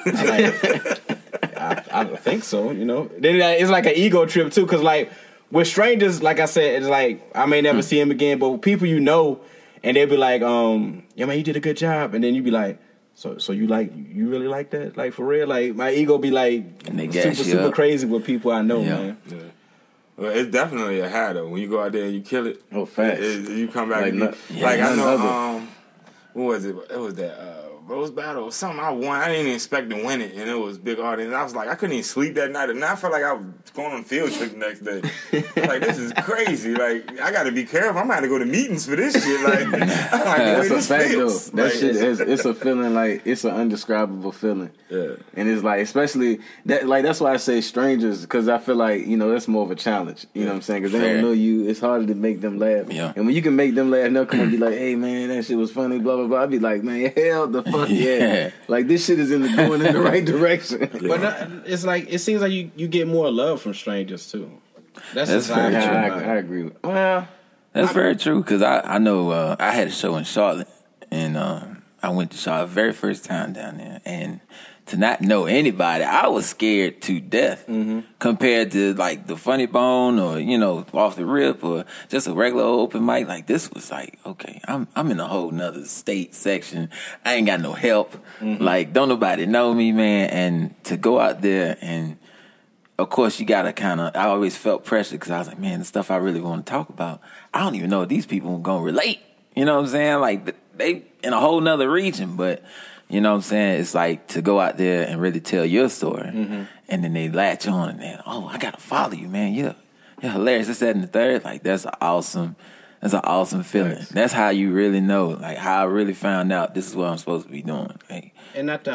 [SPEAKER 2] I think so. You know, then it's like an ego trip too, because like with strangers, like I said, it's like I may never see him again, but with people you know, and they'll be like, "Yeah, man, you did a good job," and then you be like. So you really like that? Like for real? Like my ego be like super crazy with people I know, man.
[SPEAKER 5] Yeah. Well, it's definitely a high though. When you go out there and you kill it.
[SPEAKER 4] Oh, facts.
[SPEAKER 5] You come back
[SPEAKER 4] like
[SPEAKER 5] I know what was it? It was that Rose Battle or something I won. I didn't even expect to win it, and it was big audience. I was like, I couldn't even sleep that night, and I felt like I was going on a field trip the next day. Like, this is crazy. Like, I got to be careful. I'm going to go to meetings for this shit. Like,
[SPEAKER 4] that's a fact
[SPEAKER 5] feels.
[SPEAKER 4] though. That shit it's a feeling like it's an undescribable feeling.
[SPEAKER 5] Yeah,
[SPEAKER 4] and it's like especially that like that's why I say strangers because I feel like that's more of a challenge. You know what I'm saying? Because they don't know you. It's harder to make them laugh.
[SPEAKER 3] Yeah.
[SPEAKER 4] And when you can make them laugh, they'll come and be like, "Hey man, that shit was funny." Blah blah blah. I'd be like, "Man, hell the fuck yeah!" Like this shit is going in the right direction.
[SPEAKER 2] But it's like it seems like you get more love from strangers too. That's
[SPEAKER 3] very true.
[SPEAKER 4] I agree with. Well,
[SPEAKER 3] that's very true because I know I had a show in Charlotte and I went to Charlotte very first time down there and to not know anybody, I was scared to death compared to like the Funny Bone or Off the Rip or just a regular open mic. Like this was like okay, I'm in a whole nother state section. I ain't got no help. Like don't nobody know me, man. And to go out there and of course, you gotta I always felt pressure because I was like, man, the stuff I really want to talk about, I don't even know if these people are gonna relate. You know what I'm saying? Like they in a whole nother region, but you know what I'm saying? It's like to go out there and really tell your story, and then they latch on and then, oh, I gotta follow you, man. You're hilarious. This, that, and the third. Like that's an awesome feeling. Nice. That's how you really know. Like how I really found out this is what I'm supposed to be doing. Like,
[SPEAKER 2] and not to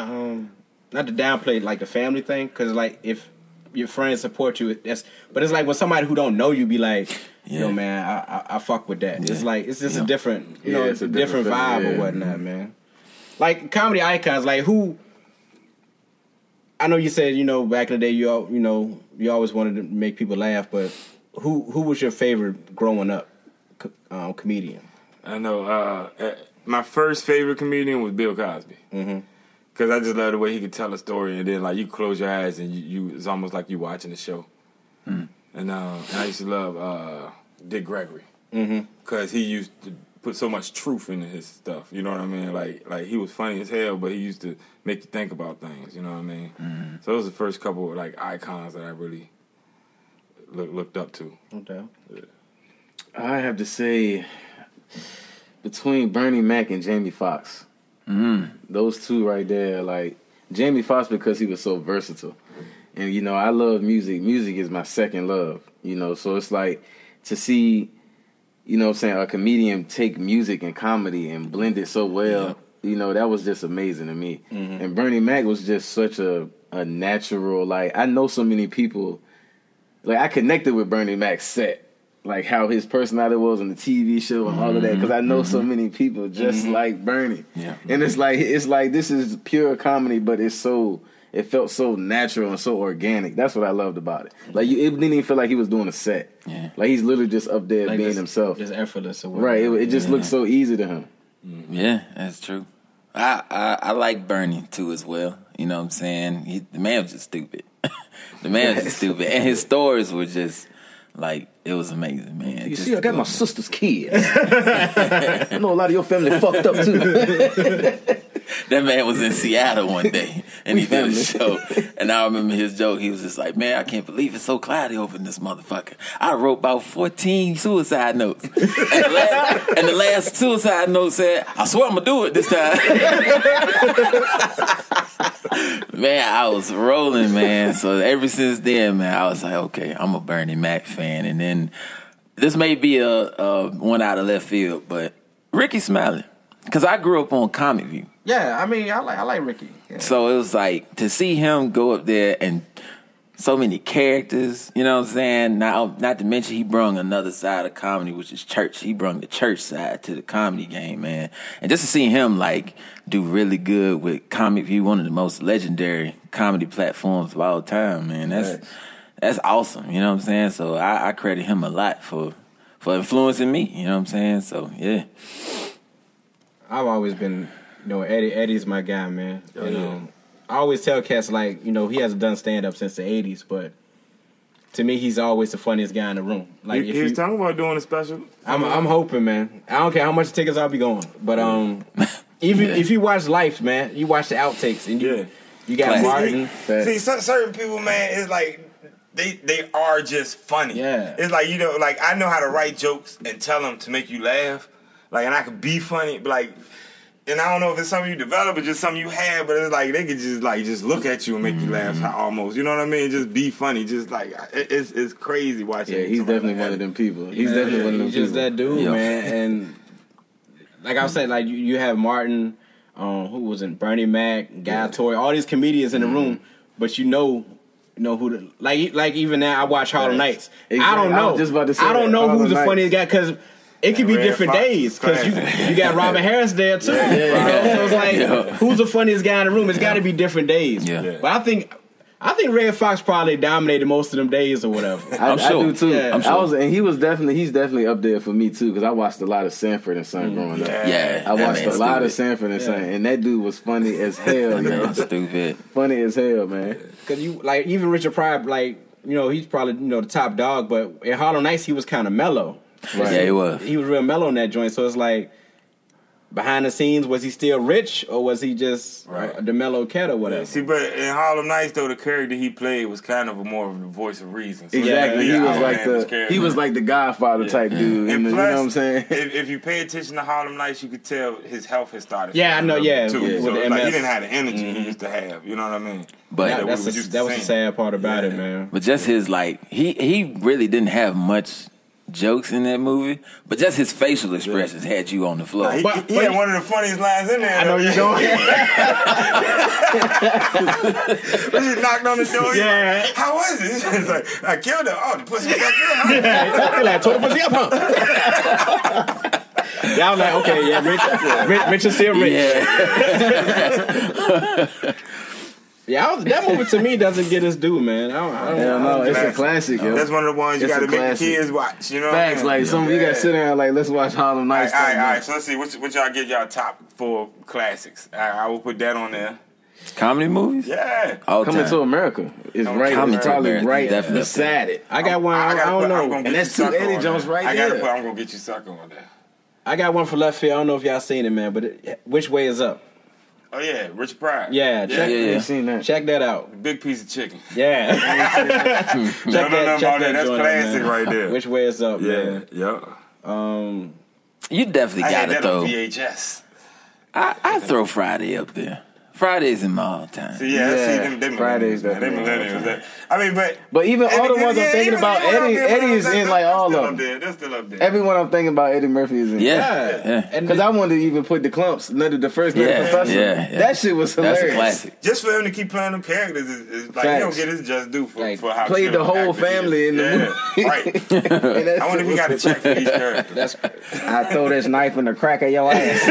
[SPEAKER 2] downplay like the family thing, because like if your friends support you, but it's like when somebody who don't know you be like, yo man, I fuck with that. It's like it's just a different, it's a different vibe or whatnot, man. Like comedy icons, like who? I know you said back in the day you always wanted to make people laugh, but who was your favorite growing up comedian?
[SPEAKER 5] I know my first favorite comedian was Bill Cosby. Because I just love the way he could tell a story, and then like you close your eyes and you it's almost like you watching the show. And I used to love Dick Gregory because he used to put so much truth into his stuff. You know what I mean? Like he was funny as hell, but he used to make you think about things. You know what I mean? So those are the first couple of like icons that I really looked up to.
[SPEAKER 2] Okay.
[SPEAKER 5] Yeah.
[SPEAKER 4] I have to say between Bernie Mac and Jamie Foxx. Those two right there, like Jamie Foxx because he was so versatile, and I love music. Music is my second love, So it's like to see, a comedian take music and comedy and blend it so well. That was just amazing to me. And Bernie Mac was just such a natural. Like I know so many people, like I connected with Bernie Mac's set. Like how his personality was on the TV show and all of that, because I know so many people just like Bernie. Yeah. And it's like this is pure comedy, but it felt so natural and so organic. That's what I loved about it. Like it didn't even feel like he was doing a set. Yeah. Like he's literally just up there like being himself.
[SPEAKER 2] Just effortless.
[SPEAKER 4] Right. It just looked so easy to him.
[SPEAKER 3] Yeah, that's true. I like Bernie too as well. You know what I'm saying? The man was just stupid. And his stories were just. Like, it was amazing, man.
[SPEAKER 4] You see, I got my sister's kids. I know a lot of your family fucked up, too.
[SPEAKER 3] That man was in Seattle one day, and he did a show. And I remember his joke. He was just like, man, I can't believe it's so cloudy over in this motherfucker. I wrote about 14 suicide notes. And the last suicide note said, I swear I'm going to do it this time. Man, I was rolling, man. So ever since then, man, I was like, okay, I'm a Bernie Mac fan. And then this may be a one out of left field, but Ricky Smiley. Because I grew up on Comic View.
[SPEAKER 2] Yeah, I mean, I like Ricky. Yeah.
[SPEAKER 3] So it was like, to see him go up there and so many characters, you know what I'm saying? Not to mention he brung another side of comedy, which is church. He brung the church side to the comedy game, man. And just to see him, like, do really good with Comic View, one of the most legendary comedy platforms of all time, man. That's awesome, you know what I'm saying? So I credit him a lot for influencing me, you know what I'm saying? So, yeah.
[SPEAKER 2] I've always been, Eddie's my guy, man. I always tell cats, like, he hasn't done stand-up since the 80s, but to me, he's always the funniest guy in the room. Like,
[SPEAKER 5] he was talking about doing a special.
[SPEAKER 2] I'm hoping, man. I don't care how much tickets I'll be going, but even if you watch Life, man, you watch the outtakes, and you got Martin.
[SPEAKER 5] See, certain people, man, it's like they are just funny.
[SPEAKER 2] Yeah,
[SPEAKER 5] it's like like I know how to write jokes and tell them to make you laugh, like, and I could be funny, but like. And I don't know if it's something you develop or just something you have, but it's like they could just look at you and make you laugh almost. You know what I mean? Just be funny. Just like it's crazy watching.
[SPEAKER 4] Yeah, he's definitely one of them people. He's definitely one of them people.
[SPEAKER 2] He's just that dude, man. And like I said, like you have Martin, who was in Bernie Mac, Guy Torry, all these comedians in the room, but you know who like even now I watch Harlem Nights. Exactly. I don't know. I don't know who's the funniest guy because. It could be different days because you got Robin Harris there too. So it's like, who's the funniest guy in the room? It's got to be different days. Yeah. But I think Red Fox probably dominated most of them days or whatever.
[SPEAKER 4] I do too. Yeah. I'm sure. And he's definitely up there for me too because I watched a lot of Sanford and Son growing up.
[SPEAKER 3] Yeah,
[SPEAKER 4] I watched a lot of Sanford and Son, and that dude was funny as hell.
[SPEAKER 3] Man, stupid.
[SPEAKER 4] Funny as hell, man.
[SPEAKER 2] Because even Richard Pryor, he's probably the top dog, but in Harlem Nights he was kind of mellow.
[SPEAKER 3] Right. Yeah, he was.
[SPEAKER 2] He was real mellow in that joint. So it's like, behind the scenes, was he still rich or was he just the mellow cat or whatever?
[SPEAKER 5] Yeah, see, but in Harlem Nights, though, the character he played was kind of more of the voice of reason. So
[SPEAKER 4] exactly. He was like the Godfather type dude.
[SPEAKER 5] And plus,
[SPEAKER 4] you know what I'm saying?
[SPEAKER 5] If you pay attention to Harlem Nights, you could tell his health had started.
[SPEAKER 2] Yeah, I know. Yeah,
[SPEAKER 5] too. Yeah. So he didn't have the energy he used to have. You know what I mean?
[SPEAKER 3] But
[SPEAKER 2] that was the sad part about it, man.
[SPEAKER 3] But just his he really didn't have much jokes in that movie, but just his facial expressions had you on the floor.
[SPEAKER 5] He had one of the funniest lines in there.
[SPEAKER 2] I know you're going.
[SPEAKER 5] When she knocked on the door, how was it? It's like, I killed her. Oh, the pussy got killed.
[SPEAKER 2] Like, tore the pussy up, huh? Yeah, I was like, okay, Rich is still rich. Yeah, that movie to me doesn't get its due, man. I don't know.
[SPEAKER 4] It's a classic, yo.
[SPEAKER 5] That's one of the ones you got to make the kids watch. You know,
[SPEAKER 4] facts. Like you got to sit there like let's watch Harlem Nights.
[SPEAKER 5] All right. So let's see what y'all get y'all top 4 classics. I will put that on there.
[SPEAKER 3] Comedy movies?
[SPEAKER 5] Yeah.
[SPEAKER 4] Coming to America is right. Probably right beside it.
[SPEAKER 2] I got one. I don't know.
[SPEAKER 4] And that's 2 Eddie Jones right there.
[SPEAKER 5] I'm gonna get you sucker on there.
[SPEAKER 2] I got one for left field. I don't know if y'all seen it, man. But Which Way Is Up?
[SPEAKER 5] Oh yeah, Richard Pryor.
[SPEAKER 2] Yeah,
[SPEAKER 4] seen that.
[SPEAKER 2] Check that out.
[SPEAKER 5] Big piece of chicken.
[SPEAKER 2] Yeah.
[SPEAKER 5] Check that That's classic right there.
[SPEAKER 2] Which Way Is Up? Man.
[SPEAKER 3] You definitely got to throw
[SPEAKER 5] VHS.
[SPEAKER 3] I throw Friday up there. Friday's in my all time.
[SPEAKER 5] See, them
[SPEAKER 4] Fridays.
[SPEAKER 5] They millennials. I mean,
[SPEAKER 4] but even all the ones I'm thinking about, Eddie is in like all of them.
[SPEAKER 5] They're still up there.
[SPEAKER 4] Everyone I'm thinking about, Eddie Murphy is in.
[SPEAKER 3] Yeah.
[SPEAKER 4] Because I wanted to even put the Clumps, the first Professor.
[SPEAKER 3] Yeah.
[SPEAKER 4] That shit was hilarious.
[SPEAKER 3] That's a classic.
[SPEAKER 5] Just for him to keep playing them characters is like he don't get his just due for how
[SPEAKER 4] played the whole family in the movie.
[SPEAKER 5] Right. I wonder if we got to check for each character.
[SPEAKER 4] I throw this knife in the crack of your ass.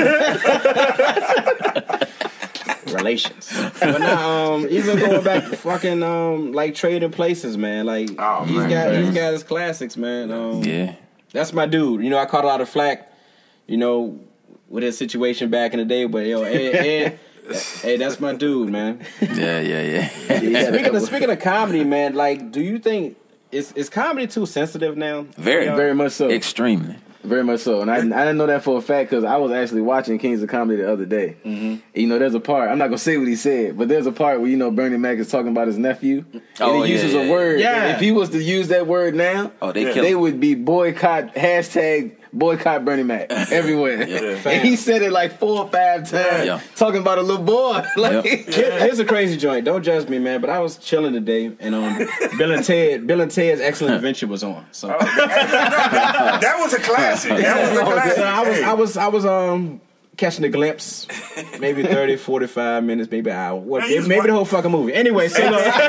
[SPEAKER 2] Relations. But now, even going back to fucking like Trading Places, man. Like he's got his classics, man. That's my dude. I caught a lot of flack, with his situation back in the day. But Ed, hey, that's my dude, man.
[SPEAKER 3] Yeah.
[SPEAKER 2] Speaking of comedy, man. Like, do you think is comedy too sensitive now?
[SPEAKER 3] Very
[SPEAKER 4] much so.
[SPEAKER 3] Extremely.
[SPEAKER 4] Very much so. And I didn't know that for a fact because I was actually watching Kings of Comedy the other day. Mm-hmm. You know, there's a part, I'm not going to say what he said, but there's a part where, you know, Bernie Mac is talking about his nephew. And he uses a word. Yeah. If he was to use that word now, they would be boycott Bernie Mac everywhere. And he said it like 4 or 5 times, talking about a little boy. Like,
[SPEAKER 2] here's a crazy joint. Don't judge me, man, but I was chilling today, and Bill and Ted's Excellent Adventure was on. So
[SPEAKER 5] that was a classic.
[SPEAKER 2] I was catching a glimpse, maybe 30, 45 minutes, maybe an hour. Maybe the whole fucking movie. Anyway, so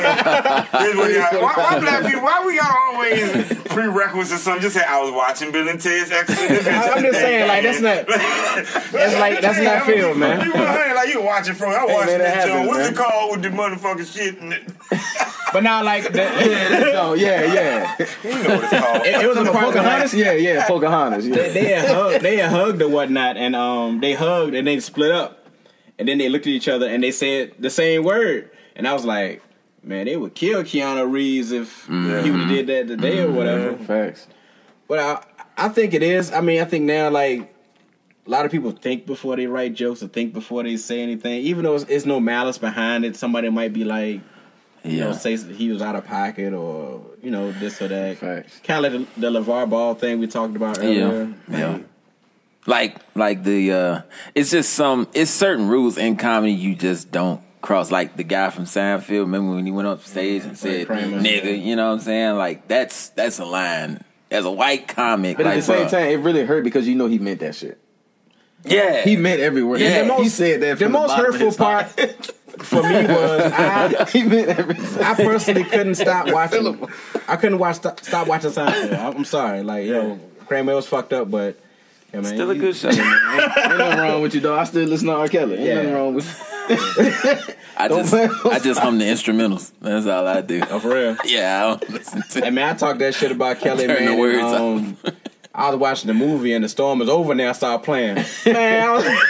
[SPEAKER 5] why black people? Why we got always prerequisites or something? Just say I was watching Bill and Ted's Excellent Adventure.
[SPEAKER 2] I'm just saying, like that's not film, man.
[SPEAKER 5] Like you watching from? I watched that joint. What's it called with the motherfucking shit in it?
[SPEAKER 2] But now, like,
[SPEAKER 5] you know what it's called.
[SPEAKER 2] It was a
[SPEAKER 4] Pocahontas. Yeah, Pocahontas. Yeah.
[SPEAKER 2] They had hugged or whatnot, and they hugged and they split up, and then they looked at each other and they said the same word, and I was like, man, they would kill Keanu Reeves if he would have did that today or whatever.
[SPEAKER 4] Facts.
[SPEAKER 2] But I think it is. I mean, I think now, like, a lot of people think before they write jokes or think before they say anything, even though it's no malice behind it. Somebody might be like, you know, say he was out of pocket or, you know, this or that.
[SPEAKER 4] Facts.
[SPEAKER 2] Kind of like the LeVar Ball thing we talked about earlier.
[SPEAKER 3] Yeah. Like the it's just it's certain rules in comedy you just don't cross. Like the guy from Seinfeld, remember when he went up stage and said nigga, you know what I'm saying? Like that's a line. As a white comic.
[SPEAKER 4] But at the same time, it really hurt because you know he meant that shit.
[SPEAKER 3] Yeah.
[SPEAKER 4] He meant every word.
[SPEAKER 3] Yeah.
[SPEAKER 4] He said that from
[SPEAKER 2] the most hurtful part for me was I personally couldn't stop watching. I couldn't stop watching Seinfeld. I'm sorry, like Kramer was fucked up, but man,
[SPEAKER 3] still a good show.
[SPEAKER 4] Ain't nothing wrong with you, though. I still listen to R. Kelly. Ain't nothing wrong with.
[SPEAKER 3] I just hum the instrumentals. That's all I do.
[SPEAKER 2] Oh, for real?
[SPEAKER 3] Yeah, I don't listen to.
[SPEAKER 2] Hey man, I talk that shit about Kelly,
[SPEAKER 3] Turn
[SPEAKER 2] man.
[SPEAKER 3] the words off.
[SPEAKER 2] I was watching the movie and the storm was over and then I started playing. Man,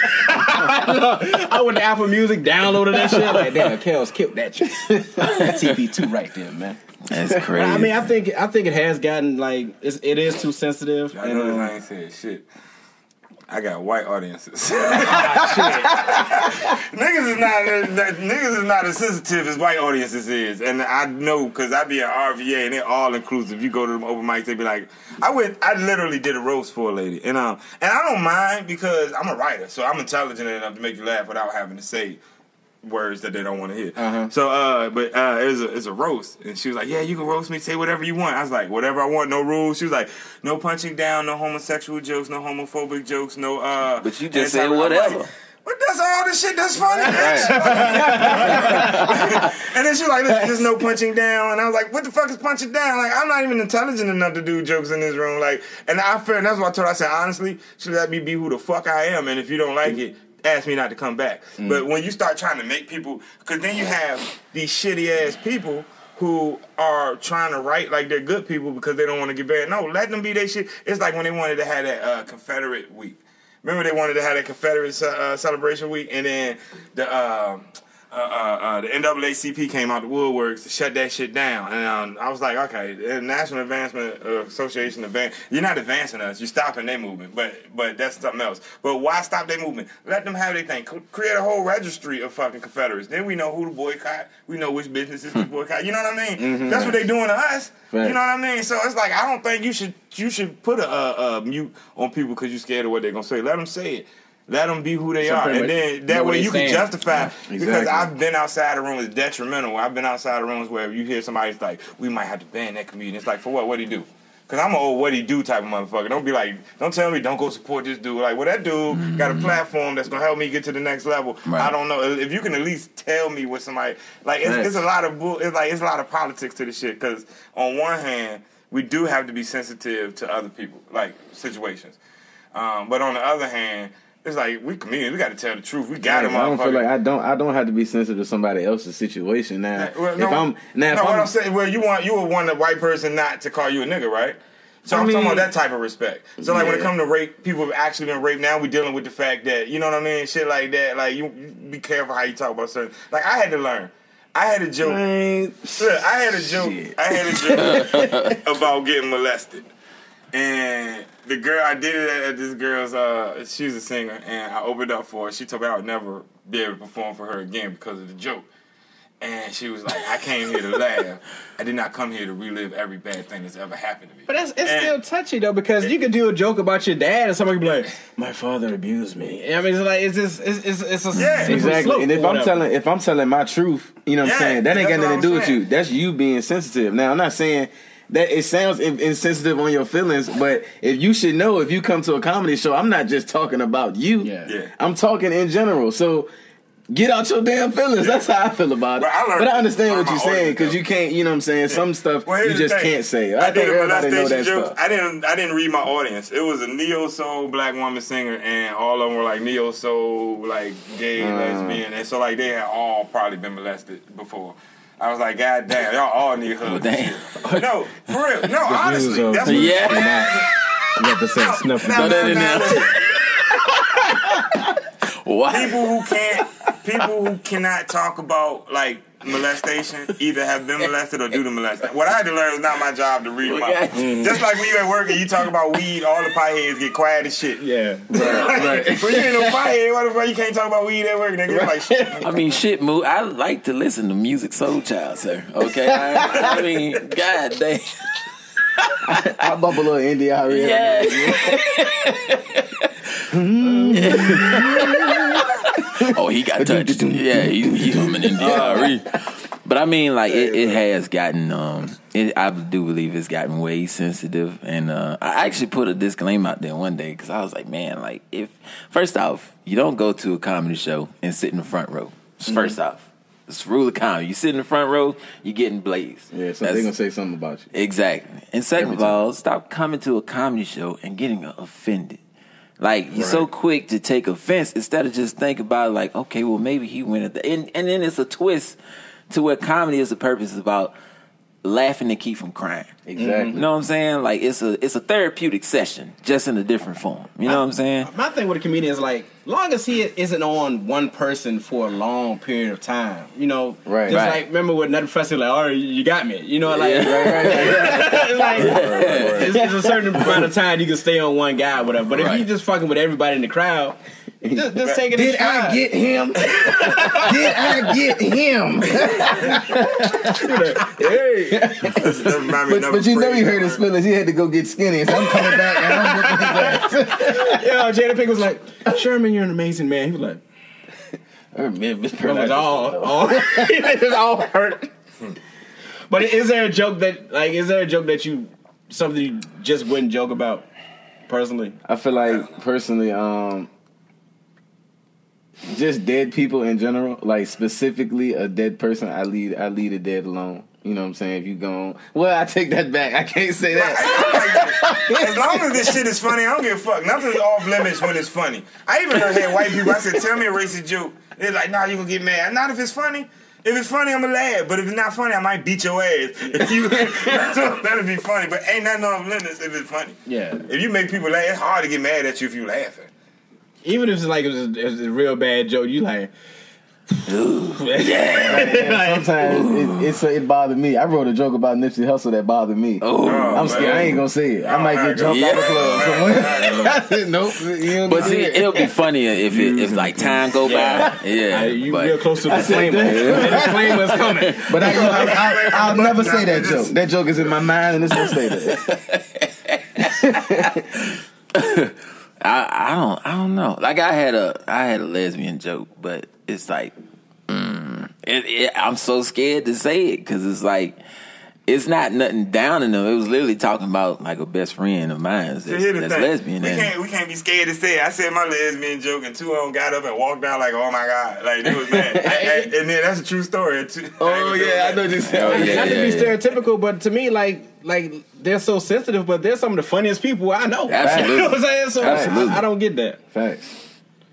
[SPEAKER 2] I went to Apple Music, downloaded that shit. Like, damn, Kel's killed that shit. That TP2 right there, man.
[SPEAKER 3] That's crazy.
[SPEAKER 2] I mean, I think it has gotten, like, it is too sensitive.
[SPEAKER 5] I know I ain't saying shit. I got white audiences. Niggas is not as sensitive as white audiences is, and I know because I be at RVA and they're all inclusive. You go to them open mics, they be like, I literally did a roast for a lady, and I don't mind because I'm a writer, so I'm intelligent enough to make you laugh without having to say words that they don't want to hear. Uh-huh. So, it's a roast, and she was like, "Yeah, you can roast me, say whatever you want." I was like, "Whatever I want, no rules." She was like, "No punching down, no homosexual jokes, no homophobic jokes, no."
[SPEAKER 3] But you just said whatever.
[SPEAKER 5] Like, but that's all the shit that's funny, bitch. And then she was like, "There's no punching down," and I was like, "What the fuck is punching down?" Like, I'm not even intelligent enough to do jokes in this room. Like, and that's what I told her. I said, honestly, she let me be who the fuck I am, and if you don't like it, ask me not to come back. But when you start trying to make people, because then you have these shitty ass people who are trying to write like they're good people because they don't want to get banned. No, let them be their shit. It's like when they wanted to have that Confederate week. Remember they wanted to have that Confederate celebration week, and then the NAACP came out the woodworks to shut that shit down. And I was like, okay, the National Advancement Association, you're not advancing us, you're stopping their movement, but that's something else. But why stop their movement? Let them have their thing. Create a whole registry of fucking Confederates. Then we know who to boycott. We know which businesses to boycott. You know what I mean? Mm-hmm. That's what they doing to us. Right. You know what I mean? So it's like, I don't think you should put a mute on people because you're scared of what they're going to say. Let them say it. Let them be who they are. And then that way you can justify. Exactly. Because I've been outside the room, it's detrimental. I've been outside the rooms where you hear somebody's like, we might have to ban that comedian. It's like, for what? What'd he do? Because I'm an old what'd he do type of motherfucker. Don't be like, don't tell me don't go support this dude. Like, well, that dude got a platform that's going to help me get to the next level. Right. I don't know. If you can at least tell me what somebody, like, it's a lot of it's a lot of politics to the shit. Because on one hand, we do have to be sensitive to other people, like situations. But on the other hand, it's like we comedians. We got to tell the truth. We got him.
[SPEAKER 4] I don't feel like I don't have to be sensitive to somebody else's situation now.
[SPEAKER 5] I'm saying, well, you would want a white person not to call you a nigga, right? So I'm talking about that type of respect. So like when it comes to rape, people have actually been raped. Now we're dealing with the fact that you know what I mean, shit like that. Like you be careful how you talk about certain. Like I had to learn. I had a joke. I had a joke about getting molested. And the girl, I did it at this girl's, she's a singer, and I opened up for her. She told me I would never be able to perform for her again because of the joke. And she was like, I came here to laugh. I did not come here to relive every bad thing that's ever happened to me.
[SPEAKER 2] But it's still touchy though, because you could do a joke about your dad and somebody could be like, my father abused me. I mean, it's like it's just it's a
[SPEAKER 4] exactly.
[SPEAKER 2] slope
[SPEAKER 4] And if I'm telling my truth, you know what I'm saying, that ain't got nothing to do with you. That's you being sensitive. Now I'm not saying that it sounds insensitive on your feelings, but if you should know, if you come to a comedy show, I'm not just talking about you.
[SPEAKER 2] Yeah.
[SPEAKER 4] I'm talking in general. So get out your damn feelings. That's how I feel about it. But I understand what you're saying, because you can't, you know what I'm saying, some stuff you just can't say. I think everybody know that stuff.
[SPEAKER 5] I didn't read my audience. It was a neo-soul black woman singer, and all of them were like neo-soul, like gay, lesbian, and so like they had all probably been molested before. I was like, God damn, y'all all need hugs. No, for real. No, honestly. That's what
[SPEAKER 2] you represent snuff.
[SPEAKER 3] What?
[SPEAKER 5] People who cannot talk about like molestation either have been molested or do the molestation. What I had to learn is not my job to read my. Just like when you at work and you talk about weed, all the pieheads get quiet as shit.
[SPEAKER 2] Yeah,
[SPEAKER 5] right. But you ain't no piehead. What the fuck you can't talk about weed at work? Nigga, like shit.
[SPEAKER 3] I mean, shit, Moo. I like to listen to music, Soul Child, sir. Okay, I mean, god damn.
[SPEAKER 4] I bump a little indie out here.
[SPEAKER 3] Oh, he got touched. Yeah, he's from an Indian. But I mean, like, it has gotten, I do believe it's gotten way sensitive. And I actually put a disclaimer out there one day because I was like, man, like, first off, you don't go to a comedy show and sit in the front row. First off. It's the rule of comedy. You sit in the front row, you're getting blazed.
[SPEAKER 4] Yeah, so they're going to say something about you.
[SPEAKER 3] Exactly. And second of all, stop coming to a comedy show and getting offended. Like, you're so quick to take offense instead of just think about it like, okay, well, maybe he went at the... And then it's a twist to where comedy is the purpose about laughing to keep from crying.
[SPEAKER 4] Exactly.
[SPEAKER 3] You know what I'm saying? Like, it's a therapeutic session, just in a different form. You know what I'm saying?
[SPEAKER 2] My thing with a comedian is like, long as he isn't on one person for a long period of time, you know, just like remember with Nutty Professor, like, all right, you got me, you know, like, it's a certain amount of time you can stay on one guy, or whatever. But if you just fucking with everybody in the crowd, just take it.
[SPEAKER 4] Did I get him? Did I get him? But you know he hurt his feelings. He had to go get skinny. So I'm coming back and I'm whipping his ass.
[SPEAKER 2] Yeah, Jada Pinkett was like, Sherman, you're an amazing man. He was like,
[SPEAKER 4] it
[SPEAKER 2] was all hurt. But is there a joke that you something you just wouldn't joke about personally?
[SPEAKER 4] I feel like personally, just dead people in general, like specifically a dead person, I leave a dead alone. You know what I'm saying? If you gone, well, I take that back. I can't say that.
[SPEAKER 5] As long as this shit is funny, I don't give a fuck. Nothing's off limits when it's funny. I even heard white people. I said, "Tell me a racist joke." They're like, "Nah, you gonna get mad." Not if it's funny. If it's funny, I'ma laugh. But if it's not funny, I might beat your ass. That'll be funny. But ain't nothing off limits if it's funny.
[SPEAKER 2] Yeah.
[SPEAKER 5] If you make people laugh, it's hard to get mad at you if you laughing.
[SPEAKER 2] Even if it's like it's a real bad joke, you like.
[SPEAKER 4] Sometimes it bothered me. I wrote a joke about Nipsey Hussle that bothered me. I'm scared. I ain't gonna say it. I might get jumped out the club. I said nope.
[SPEAKER 3] But see, it'll be funnier if like time go by. Yeah,
[SPEAKER 2] you real close to the disclaimer. The disclaimer's coming.
[SPEAKER 4] But I'll never say that joke. That joke is in my mind and it's gonna stay there.
[SPEAKER 3] I don't know. Like I had a lesbian joke, but it's like I'm so scared to say it because it's like it's not nothing down in them. It was literally talking about like a best friend of mine that's lesbian.
[SPEAKER 5] We can't be scared to say it. I said my lesbian joke and two of them got up and walked out like, oh my God, like it was mad. And then that's a true story.
[SPEAKER 4] Oh yeah, I know this.
[SPEAKER 2] Not to be stereotypical, but to me, like they're so sensitive, but they're some of the funniest people I know.
[SPEAKER 3] Absolutely.
[SPEAKER 2] You know what I'm saying? So I don't get that.
[SPEAKER 4] Facts.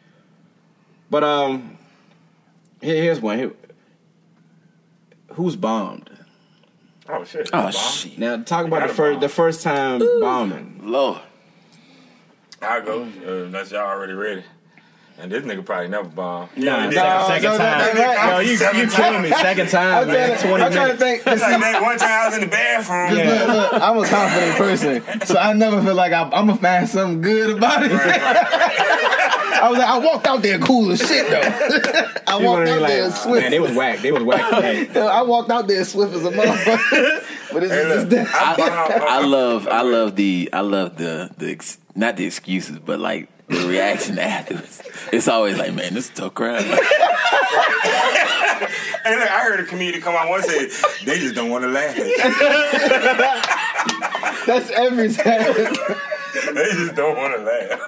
[SPEAKER 2] But here's one. Who's bombed?
[SPEAKER 5] Oh shit!
[SPEAKER 2] Now talk about the first time bombing.
[SPEAKER 3] Lord,
[SPEAKER 5] I'll go. Unless y'all already ready. And this nigga probably never bombed.
[SPEAKER 2] Second time. Yo, you killing me. Second time, man. 20 minutes.
[SPEAKER 4] I'm trying to think.
[SPEAKER 5] It's like that one time I was in the bathroom.
[SPEAKER 4] Look, I'm a confident person, so I never feel like I'm gonna find something good about it. I was like, I walked out there cool as shit though. I walked out there swift.
[SPEAKER 2] Man, they was whack. They was whack.
[SPEAKER 4] I walked out there swift as a motherfucker. But it's
[SPEAKER 3] I love the not the excuses, but like the reaction afterwards. It's always like, man, this is a tough crowd.
[SPEAKER 5] And look, I heard a comedian come out once and say, they just don't want to laugh at you.
[SPEAKER 4] That's every time.
[SPEAKER 5] They just don't want to laugh.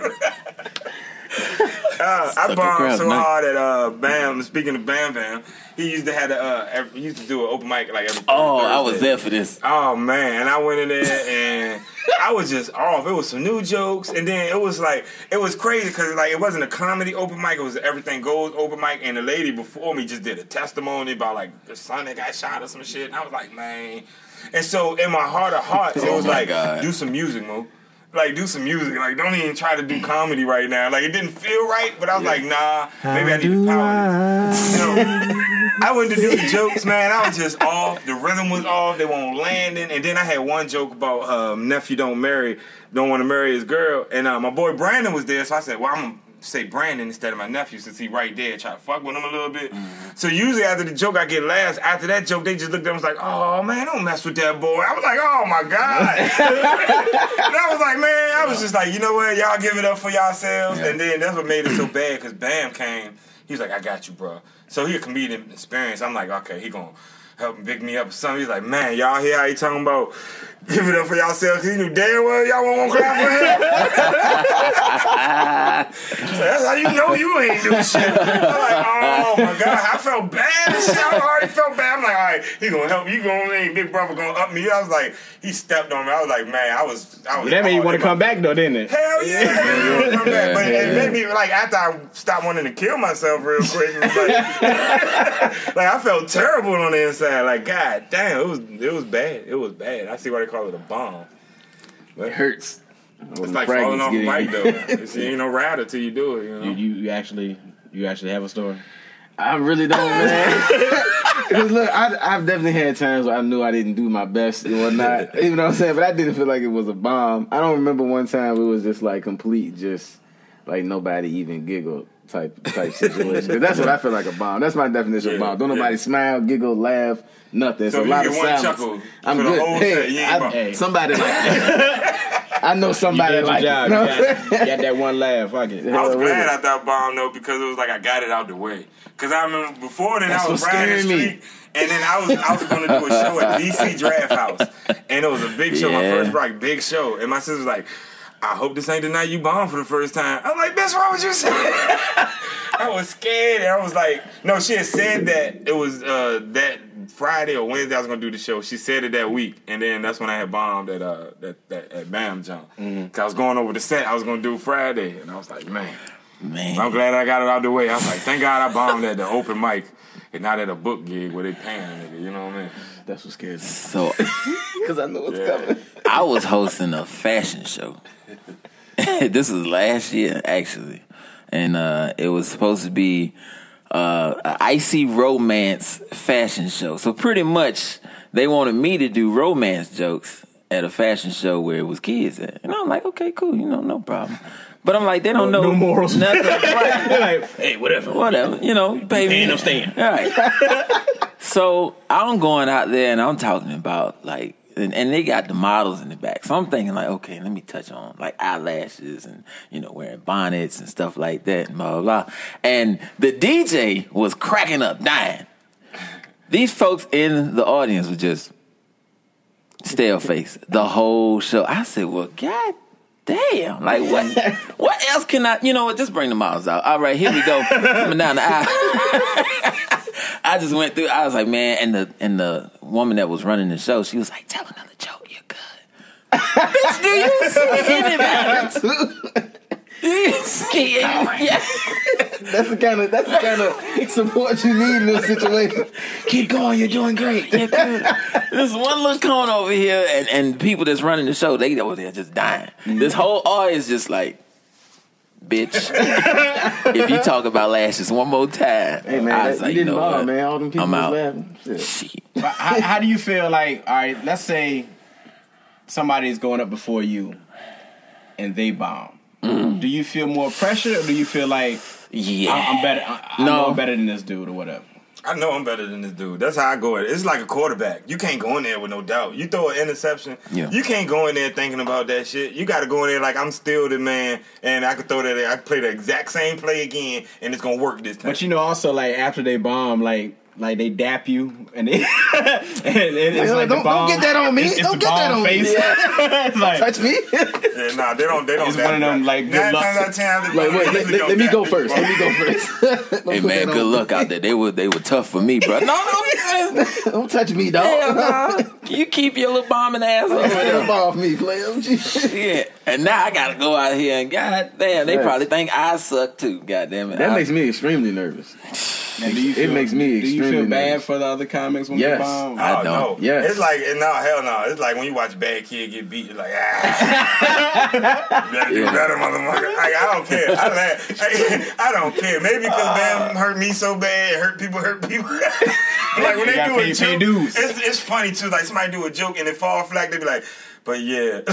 [SPEAKER 5] I bombed so hard at Bam. Speaking of Bam Bam, he used to have he used to do an open mic like every Thursday.
[SPEAKER 3] I was there for this.
[SPEAKER 5] Oh man, and I went in there and I was just off. It was some new jokes, and then it was crazy because like it wasn't a comedy open mic. It was Everything Goes open mic, and the lady before me just did a testimony about like the son that got shot or some shit, and I was like, man. And so in my heart of hearts, it was like, do some music, Mo. Like, do some music. Like, don't even try to do comedy right now. Like, it didn't feel right, but I was like, nah, maybe I need to power. I went to do the jokes, man. I was just off. The rhythm was off. They weren't landing. And then I had one joke about nephew don't want to marry his girl. And my boy Brandon was there, so I said, well, I'm going to say Brandon instead of my nephew since he right there, try to fuck with him a little bit. Mm-hmm. So usually after the joke I get laughs. After that joke they just looked at him and was like, oh man, don't mess with that boy. I was like, oh my God. And I was like, man, I was just like, you know what, y'all give it up for yourselves. Yeah. And then that's what made it so bad because Bam came. He was like, I got you, bro. So he a comedian experience. I'm like, okay, he gonna help pick me up or something. He's like, man, y'all hear how he talking about give it up for yourselves? He knew damn well y'all won't clap for him. So that's how you know you ain't do shit. I'm like, oh my God, I felt bad and shit. I already felt bad. I'm like, all right, he gonna help you. Big brother gonna up me. I was like, he stepped on me. I was like, man, I was.
[SPEAKER 2] That made you want to come back though, didn't it?
[SPEAKER 5] Hell yeah, come back. But it made me like after I stopped wanting to kill myself real quick. It was like I felt terrible on the inside. Like, God damn, it was bad. It was bad. I see why they call it a bomb. But
[SPEAKER 4] it hurts.
[SPEAKER 5] It's like falling off a bike though. You ain't no rider till you do it. You know?
[SPEAKER 2] You actually have a story?
[SPEAKER 4] I really don't, man. Because look, I've definitely had times where I knew I didn't do my best and whatnot. You know what I'm saying? But I didn't feel like it was a bomb. I don't remember one time it was just like complete, just like nobody even giggled type situation. Cause that's what I feel like a bomb. That's my definition of bomb. Don't nobody smile, giggle, laugh, nothing. It's
[SPEAKER 5] so
[SPEAKER 4] a lot of
[SPEAKER 5] silence.
[SPEAKER 4] Chuckle I'm good. Somebody like that. I know somebody like
[SPEAKER 2] that. You got that one laugh. Fuck it.
[SPEAKER 5] I was glad I thought bomb though because it was like I got it out the way. Because I remember before then I was riding the street. And then I was going to do a show at DC Draft House. And it was a big show, my first big show. And my sister was like, I hope this ain't the night you bombed for the first time. I'm like, bitch, why would you say that? I was scared. And I was like, no, she had said that it was that Friday or Wednesday I was going to do the show. She said it that week. And then that's when I had bombed at Bam Jump. Because I was going over the set. I was going to do Friday. And I was like, man. I'm glad I got it out the way. I was like, thank God I bombed at the open mic and not at a book gig where they paying a nigga. You know what I mean?
[SPEAKER 4] That's what scares me.
[SPEAKER 3] So,
[SPEAKER 4] because I know what's coming.
[SPEAKER 3] I was hosting a fashion show. This was last year, actually. And it was supposed to be an icy romance fashion show. So pretty much they wanted me to do romance jokes at a fashion show where it was kids at. And I'm like, okay, cool, no problem. But I'm like, they don't know
[SPEAKER 2] no morals.
[SPEAKER 3] Nothing. Right.
[SPEAKER 2] They're like, hey, whatever,
[SPEAKER 3] pay me.
[SPEAKER 2] I'm staying.
[SPEAKER 3] All right. So I'm going out there and I'm talking about like, and they got the models in the back. So I'm thinking like, okay, let me touch on like eyelashes and wearing bonnets and stuff like that and blah blah blah. And the DJ was cracking up, dying. These folks in the audience were just stale face the whole show. I said, well, God damn, like what else can I, just bring the models out. All right, here we go. Coming down the aisle. I just went through, I was like, man, and the woman that was running the show, she was like, tell another joke, you're good. Bitch, do you see anybody? Do you see anybody?
[SPEAKER 4] That's the kind of support you need in this situation.
[SPEAKER 2] Keep going, you're doing great.
[SPEAKER 3] You're good. There's one little cone over here, and people that's running the show, they over there just dying. This whole audience just like, bitch. If you talk about lashes one more time,
[SPEAKER 4] Hey, man,
[SPEAKER 3] I was
[SPEAKER 4] you
[SPEAKER 3] like,
[SPEAKER 4] didn't
[SPEAKER 3] no,
[SPEAKER 4] bother, man. All them people
[SPEAKER 3] I'm
[SPEAKER 4] was
[SPEAKER 3] out.
[SPEAKER 4] laughing. Shit.
[SPEAKER 3] Shit.
[SPEAKER 2] But how do you feel like, all right, let's say somebody's going up before you and they bomb. Do you feel more pressure or do you feel like
[SPEAKER 3] Yeah.
[SPEAKER 2] I'm better? I know I'm better than this dude or whatever.
[SPEAKER 5] I know I'm better than this dude. That's how I go. It's like a quarterback. You can't go in there with no doubt. You throw an interception, you can't go in there thinking about that shit. You got to go in there like I'm still the man, and I could throw that. I could play the exact same play again, and it's gonna work this time.
[SPEAKER 2] But you know, also like after they bomb, like they dap you and they it's like
[SPEAKER 4] don't get that on me.
[SPEAKER 2] It's
[SPEAKER 4] Don't
[SPEAKER 2] the
[SPEAKER 4] get that
[SPEAKER 2] bomb
[SPEAKER 4] on me.
[SPEAKER 2] face. It's like,
[SPEAKER 4] Touch me.
[SPEAKER 5] Yeah, nah, they don't.
[SPEAKER 2] It's one of them like good
[SPEAKER 5] 9
[SPEAKER 2] luck.
[SPEAKER 5] times out of 10,
[SPEAKER 4] Like, wait, let me go first. Let me go first.
[SPEAKER 3] Hey man, good luck out there. They were tough for me, bro. No,
[SPEAKER 4] Don't touch me, dog.
[SPEAKER 3] hell nah. You keep your little bombing ass over
[SPEAKER 4] Get
[SPEAKER 3] there.
[SPEAKER 4] off me, player.
[SPEAKER 3] Yeah, and now I gotta go out here and goddamn, they
[SPEAKER 4] Right.
[SPEAKER 3] probably think I suck too. Goddamn it,
[SPEAKER 4] That makes me extremely nervous.
[SPEAKER 2] Now, do you
[SPEAKER 4] It makes me
[SPEAKER 2] Do you feel
[SPEAKER 4] extremely
[SPEAKER 2] bad
[SPEAKER 4] nervous.
[SPEAKER 2] for the other comics when
[SPEAKER 4] Yes.
[SPEAKER 2] they bomb?
[SPEAKER 3] I
[SPEAKER 5] Oh,
[SPEAKER 3] don't.
[SPEAKER 5] no.
[SPEAKER 4] Yes.
[SPEAKER 5] It's like, no, hell no. It's like when you watch a bad kid get beat, you're like, you better do better, motherfucker. Like, I don't care. I laugh. I don't care. Maybe because Bam hurt me so bad, hurt people. Like, when they do a
[SPEAKER 2] pay
[SPEAKER 5] joke,
[SPEAKER 2] dues.
[SPEAKER 5] it's funny, too. Like, somebody do a joke and it fall flat, they be like, but yeah.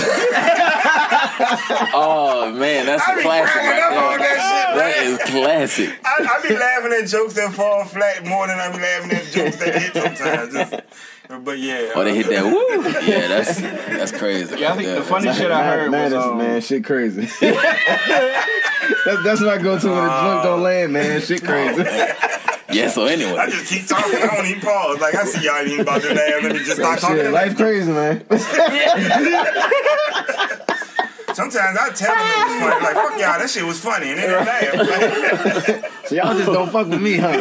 [SPEAKER 3] Oh man, that's
[SPEAKER 5] I
[SPEAKER 3] a
[SPEAKER 5] be
[SPEAKER 3] classic
[SPEAKER 5] cracking up
[SPEAKER 3] right
[SPEAKER 5] on
[SPEAKER 3] there.
[SPEAKER 5] that
[SPEAKER 3] That
[SPEAKER 5] shit,
[SPEAKER 3] is classic.
[SPEAKER 5] I be laughing at jokes that fall flat more than I be laughing at jokes that hit sometimes. But yeah.
[SPEAKER 3] Or they hit that woo. Yeah, that's crazy.
[SPEAKER 2] Yeah, I think the funny shit I heard was
[SPEAKER 4] man, shit crazy. that's what I go to when the joke don't land, man. Shit crazy.
[SPEAKER 3] Yeah, so anyway.
[SPEAKER 5] I just keep talking. I don't even pause. Like, I see y'all ain't even about to laugh. Let me just start talking.
[SPEAKER 4] Shit, life crazy, man.
[SPEAKER 5] Sometimes I tell them it was funny. Like, fuck y'all, that shit was funny. And they don't laugh.
[SPEAKER 4] So y'all just don't fuck with me, huh?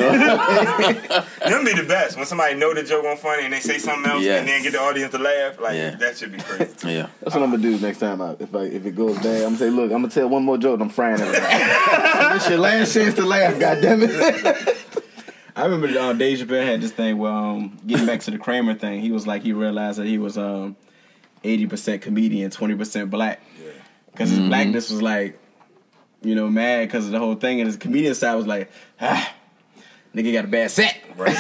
[SPEAKER 5] Them be the best. When somebody know the joke wasn't funny and they say something else and then get the audience to laugh. Like, that should be crazy.
[SPEAKER 3] Yeah.
[SPEAKER 4] That's what I'm gonna do next time. If it goes bad, I'm gonna say, look, I'm gonna tell one more joke and I'm frying everybody. This your last chance to laugh, goddammit.
[SPEAKER 2] I remember Dave Chappelle had this thing where getting back to the Kramer thing, he was like he realized that he was 80% comedian, 20% black. Because his blackness was like, you know, mad because of the whole thing, and his comedian side was like, nigga got a bad set. Right.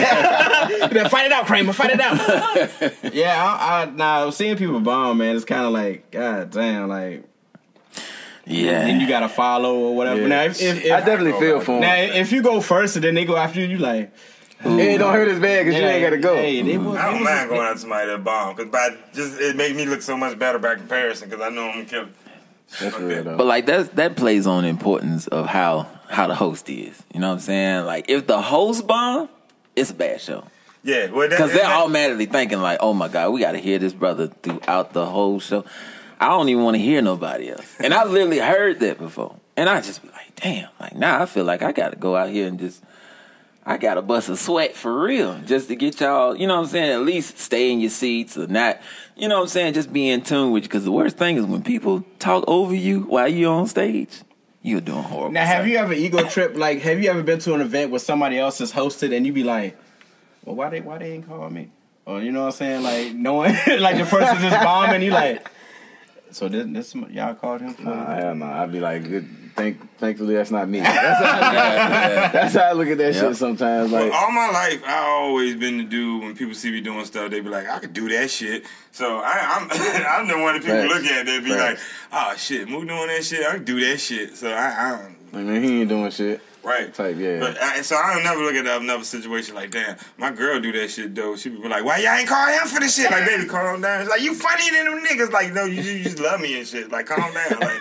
[SPEAKER 2] Fight it out, Kramer. Fight it out. Yeah, now seeing people bomb, man, it's kind of like, god damn, like.
[SPEAKER 3] Yeah.
[SPEAKER 2] And you gotta follow or whatever.
[SPEAKER 4] Yeah.
[SPEAKER 2] Now, if
[SPEAKER 4] I definitely feel for him.
[SPEAKER 2] Now, if you go first and then they go after you like,
[SPEAKER 4] it don't hurt as bad because you ain't gotta go.
[SPEAKER 2] Hey,
[SPEAKER 5] I don't mind going after somebody that bomb because it made me look so much better by comparison because I know I'm gonna kill him.
[SPEAKER 4] That's real, though.
[SPEAKER 3] But like that plays on the importance of how the host is. You know what I'm saying? Like if the host bomb, it's a bad show.
[SPEAKER 5] Yeah, well,
[SPEAKER 3] because they're automatically thinking like, oh my god, we got to hear this brother throughout the whole show. I don't even want to hear nobody else. And I literally heard that before, and I just be like, damn, like now I feel like I got to go out here and I got to bust a sweat for real just to get y'all, you know what I'm saying, at least stay in your seats or not, you know what I'm saying, just be in tune with you. Because the worst thing is when people talk over you while you're on stage, you're doing horrible.
[SPEAKER 2] Now, have you ever ego trip? Like, have you ever been to an event where somebody else is hosted and you be like, well, why they ain't call me? Or, you know what I'm saying, like, knowing, like the person just bombing, you like, so this y'all called him for?
[SPEAKER 4] Nah, hell no. I'd be like, thankfully that's not me. That's how I look at that shit sometimes. Like,
[SPEAKER 5] all my life, I always been the dude when people see me doing stuff, they be like, I could do that shit. So I'm I'm the one that people look at. They be like, oh shit, Mook doing that shit. I can do that shit. So I
[SPEAKER 4] mean, he ain't doing shit.
[SPEAKER 5] Right.
[SPEAKER 4] Type, yeah.
[SPEAKER 5] But so I don't never look at another situation like, damn, my girl do that shit though. She be like, why y'all ain't call him for this shit? Like, baby, calm down. It's like, you funnier than them niggas. Like, no, you just love me and shit. Like, calm down. Like,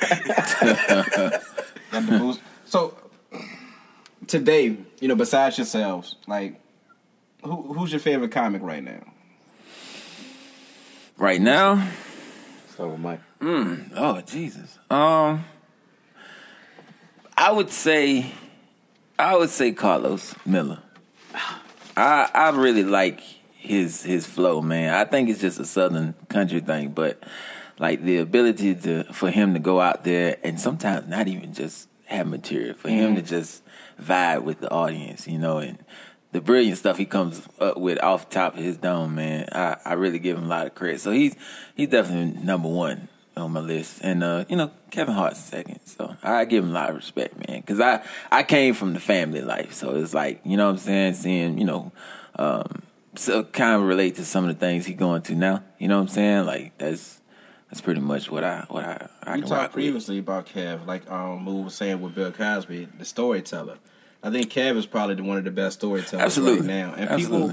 [SPEAKER 2] so today, you know, besides yourselves, like, who's your favorite comic right now?
[SPEAKER 3] Right now?
[SPEAKER 4] So Mike.
[SPEAKER 3] Oh Jesus. I would say Carlos Miller. I really like his flow, man. I think it's just a Southern country thing, but like the ability for him to go out there and sometimes not even just have material, for him to just vibe with the audience, you know, and the brilliant stuff he comes up with off the top of his dome, man. I really give him a lot of credit. So he's definitely number one on my list, and Kevin Hart's second. So I give him a lot of respect, man, because I came from the family life, so it's like, you know what I'm saying, seeing so kind of relate to some of the things he's going through now. You know what I'm saying? Like that's pretty much what I
[SPEAKER 2] You
[SPEAKER 3] can
[SPEAKER 2] talked
[SPEAKER 3] rock
[SPEAKER 2] previously about Kev, like we were saying with Bill Cosby, the storyteller. I think Kev is probably one of the best storytellers right now, and people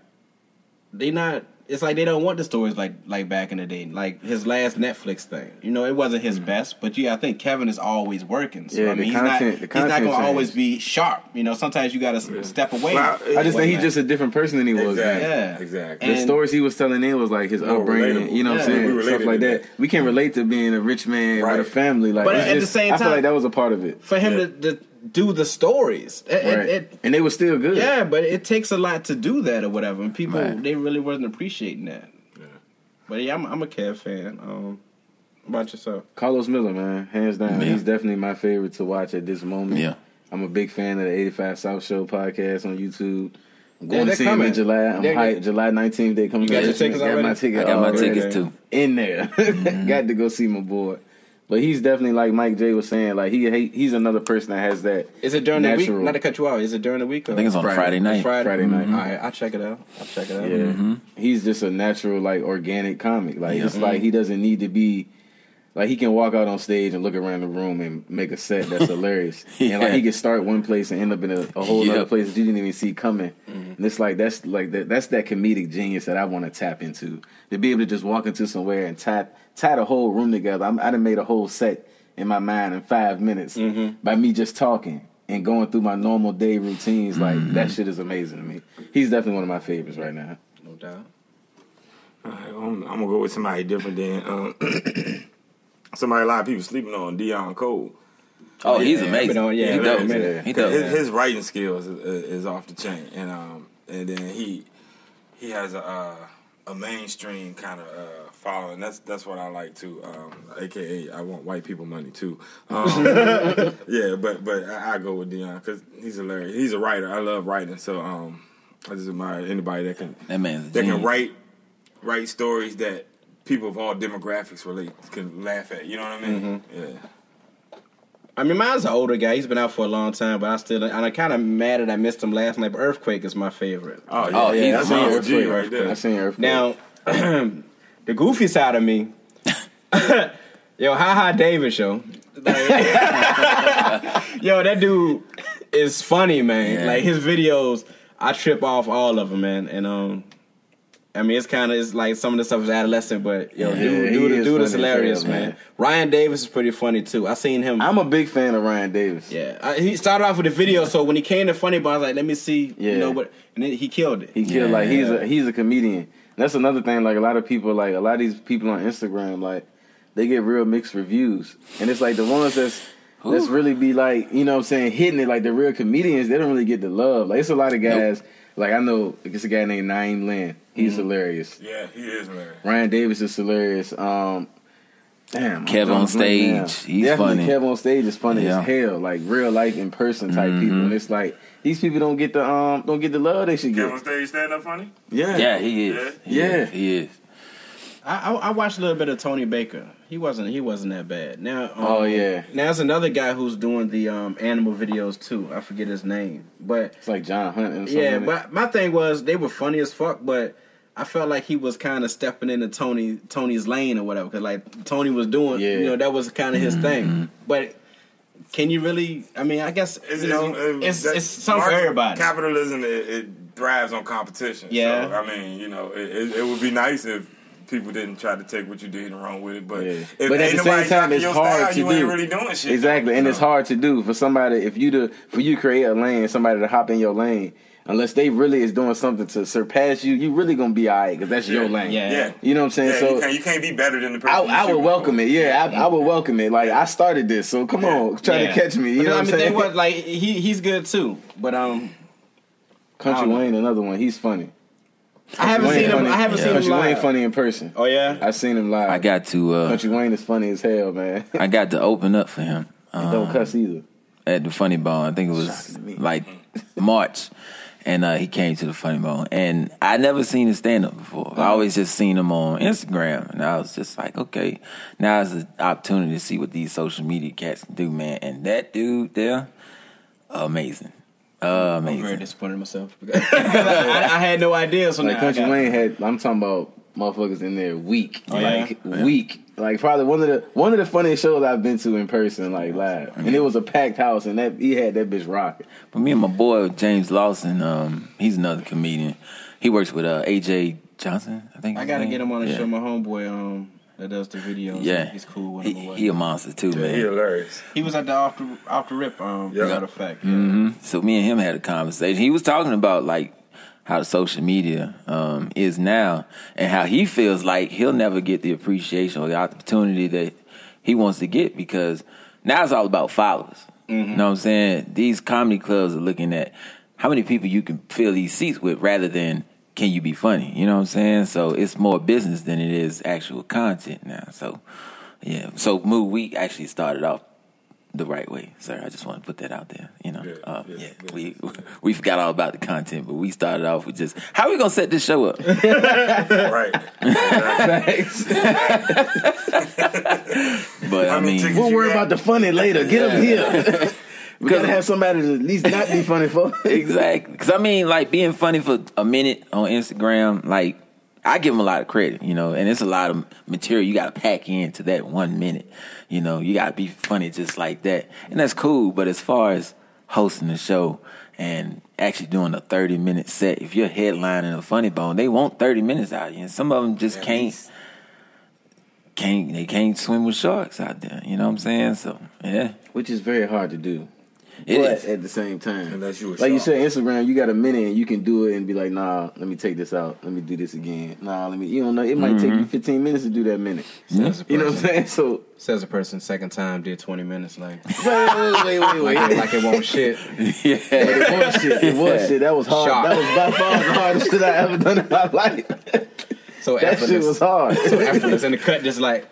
[SPEAKER 2] it's like they don't want the stories like back in the day, like his last Netflix thing. You know, it wasn't his best, but I think Kevin is always working. So I mean, he's not going to always be sharp. You know, sometimes you got to step away.
[SPEAKER 4] Well, I just think he's just a different person than he was.
[SPEAKER 5] Exactly.
[SPEAKER 4] The stories he was telling in was like his upbringing. You know what I'm saying? Stuff like that. We can relate to being a rich man with a family. Like,
[SPEAKER 2] but at the same time,
[SPEAKER 4] I feel like that was a part of it
[SPEAKER 2] for him to do the stories.
[SPEAKER 4] And they were still good.
[SPEAKER 2] Yeah, but it takes a lot to do that or whatever, and people they really wasn't appreciating that. But I'm a Kev fan. How about yourself?
[SPEAKER 4] Carlos Miller, man, hands down. He's definitely my favorite to watch at this moment.
[SPEAKER 3] Yeah.
[SPEAKER 4] I'm a big fan of the 85 South Show podcast on YouTube. I'm going to see him in July. I'm hyped. July 19th, they come.
[SPEAKER 2] You got your tickets already?
[SPEAKER 3] I got my tickets too.
[SPEAKER 4] In there. Got to go see my boy. But he's definitely, like Mike J was saying, like he's another person that has that.
[SPEAKER 2] Is it during the week? Not to cut you out. Is it during the week? Or
[SPEAKER 3] I think it's on Friday night.
[SPEAKER 4] Friday night.
[SPEAKER 2] All right, I'll check it out.
[SPEAKER 4] Yeah. He's just a natural, like, organic comic. Like, it's like he doesn't need to be, like, he can walk out on stage and look around the room and make a set that's hilarious. And, like, he can start one place and end up in a whole other place that you didn't even see coming. And it's like, that's that comedic genius that I want to tap into. To be able to just walk into somewhere and tie the whole room together. I done made a whole set in my mind in 5 minutes by me just talking and going through my normal day routines. Like, that shit is amazing to me. He's definitely one of my favorites right now.
[SPEAKER 2] No doubt.
[SPEAKER 5] All right, I'm going to go with somebody different than somebody a lot of people sleeping on, Deion Cole.
[SPEAKER 3] Oh, he's amazing.
[SPEAKER 2] He dope.
[SPEAKER 3] He dope.
[SPEAKER 5] His writing skills is off the chain. And then he has a mainstream kind of following. That's what I like too. AKA I want white people money too. Yeah, but I go with Deion because he's hilarious. He's a writer. I love writing, so I just admire anybody that can write stories that people of all demographics can laugh at. You know what I mean? Yeah.
[SPEAKER 2] I mean, mine's an older guy. He's been out for a long time, but I'm kind of mad that I missed him last night. But Earthquake is my favorite.
[SPEAKER 5] Oh yeah,
[SPEAKER 4] I seen Earthquake right there. I seen Earthquake.
[SPEAKER 2] Now, the goofy side of me, yo, Ha David show. Yo, that dude is funny, man.
[SPEAKER 3] Yeah.
[SPEAKER 2] Like his videos, I trip off all of them, man. And I mean, it's like some of the stuff is adolescent, but yo, dude is hilarious, man. Ryan Davis is pretty funny too. I seen him.
[SPEAKER 4] I'm a big fan of Ryan Davis.
[SPEAKER 2] Yeah, he started off with a video, so when he came to Funny Bone, I was like, let me see, and then he killed it.
[SPEAKER 4] He's a comedian. That's another thing. Like a lot of these people on Instagram, like they get real mixed reviews, and it's like the ones that's really be like, you know what I'm saying, hitting it, like the real comedians, they don't really get the love. Like it's a lot of guys. Nope. Like I know it's a guy named Naeem Lynn. He's hilarious.
[SPEAKER 5] Yeah, he is hilarious.
[SPEAKER 4] Ryan Davis is hilarious. Kev
[SPEAKER 3] on stage, he's funny.
[SPEAKER 4] Kev on stage is funny as hell. Like real life in person type people, and it's like these people don't get the love they should get.
[SPEAKER 5] Kev on stage stand up funny?
[SPEAKER 4] Yeah,
[SPEAKER 3] he is.
[SPEAKER 4] Yeah,
[SPEAKER 3] he is.
[SPEAKER 2] I watched a little bit of Tony Baker. He wasn't that bad. Now,
[SPEAKER 4] now
[SPEAKER 2] there's another guy who's doing the animal videos too. I forget his name, but
[SPEAKER 4] it's like John Hunt. And
[SPEAKER 2] yeah, but my thing was they were funny as fuck, but I felt like he was kind of stepping into Tony's lane or whatever, because like Tony was doing, that was kind of his thing. But can you really? I mean, I guess it's something for everybody.
[SPEAKER 5] Capitalism it thrives on competition.
[SPEAKER 2] Yeah,
[SPEAKER 5] so, I mean, it would be nice if people didn't try to take what you did and run with it, but
[SPEAKER 4] at the same time, it's hard to do.
[SPEAKER 5] You ain't really doing shit.
[SPEAKER 4] Exactly, and it's hard to do for somebody for you create a lane, somebody to hop in your lane. Unless they really is doing something to surpass you, you really gonna be alright because that's your lane.
[SPEAKER 2] Yeah,
[SPEAKER 4] you know what I'm saying.
[SPEAKER 5] Yeah,
[SPEAKER 4] so
[SPEAKER 5] you can't be better than the person.
[SPEAKER 4] I would welcome it. Yeah, I would welcome it. Like I started this, so come on, try to catch me. You know what I'm saying?
[SPEAKER 2] What, like he's good too, but
[SPEAKER 4] Country Wayne, another one. He's funny.
[SPEAKER 2] I haven't seen him live.
[SPEAKER 4] Country Wayne funny in person.
[SPEAKER 2] Oh yeah,
[SPEAKER 4] I seen him live.
[SPEAKER 3] I got to.
[SPEAKER 4] Country Wayne is funny as hell, man.
[SPEAKER 3] I got to open up for him.
[SPEAKER 4] He don't cuss either.
[SPEAKER 3] At the Funny Bone, I think it was like March. And he came to the Funny Bone. And I never seen his stand-up before. I always just seen him on Instagram. And I was just like, okay, now is the opportunity to see what these social media cats can do, man. And that dude there, amazing.
[SPEAKER 2] I'm very disappointed in myself. Because I had no idea. So
[SPEAKER 4] like Country Wayne had, I'm talking about motherfuckers in there weak. Weak. Like probably one of the funniest shows I've been to in person, like live. And it was a packed house, and he had that bitch rocking.
[SPEAKER 3] But me and my boy James Lawson, he's another comedian. He works with AJ Johnson, I think.
[SPEAKER 2] I gotta get him on the show. My homeboy that does the videos.
[SPEAKER 3] Yeah,
[SPEAKER 2] he's cool.
[SPEAKER 3] He a monster too, man.
[SPEAKER 5] He hilarious.
[SPEAKER 2] He was at the off the rip. Matter of fact. Yeah.
[SPEAKER 3] Mm-hmm. So me and him had a conversation. He was talking about like how the social media is now, and how he feels like he'll never get the appreciation or the opportunity that he wants to get, because now it's all about followers. Mm-hmm. You know what I'm saying? These comedy clubs are looking at how many people you can fill these seats with rather than can you be funny. You know what I'm saying? So it's more business than it is actual content now. So, yeah. So, Moo, we actually started off the right way, sir. I just want to put that out there. You know, we forgot all about the content, but we started off with just how are we gonna set this show up?
[SPEAKER 5] Right.
[SPEAKER 3] But I mean,
[SPEAKER 4] we'll worry about the funny later. Get them here. We gotta have somebody to at least not be funny for.
[SPEAKER 3] Exactly. Because I mean, like being funny for a minute on Instagram, like I give them a lot of credit, you know, and it's a lot of material you got to pack into that 1 minute. You know, you got to be funny just like that. And that's cool. But as far as hosting the show and actually doing a 30-minute set, if you're headlining a Funny Bone, they want 30 minutes out of you. And some of them just can't swim with sharks out there. You know what I'm saying? So, yeah.
[SPEAKER 4] Which is very hard to do.
[SPEAKER 3] It
[SPEAKER 4] but
[SPEAKER 3] is.
[SPEAKER 4] at the same time,
[SPEAKER 5] Unless you
[SPEAKER 4] like you said, Instagram, you got a minute and you can do it and be like, nah, let me take this out. Let me do this again. Nah, let me, you don't know. It might take you 15 minutes to do that minute. You know what I'm saying? So
[SPEAKER 2] says a person second time did 20 minutes. Like,
[SPEAKER 4] wait.
[SPEAKER 2] like it won't shit.
[SPEAKER 3] Yeah.
[SPEAKER 4] It was shit. That was hard.
[SPEAKER 2] Shock.
[SPEAKER 4] That was by far the hardest shit I ever done in my life.
[SPEAKER 2] So
[SPEAKER 4] that shit was hard.
[SPEAKER 2] So effortless, and the cut just like,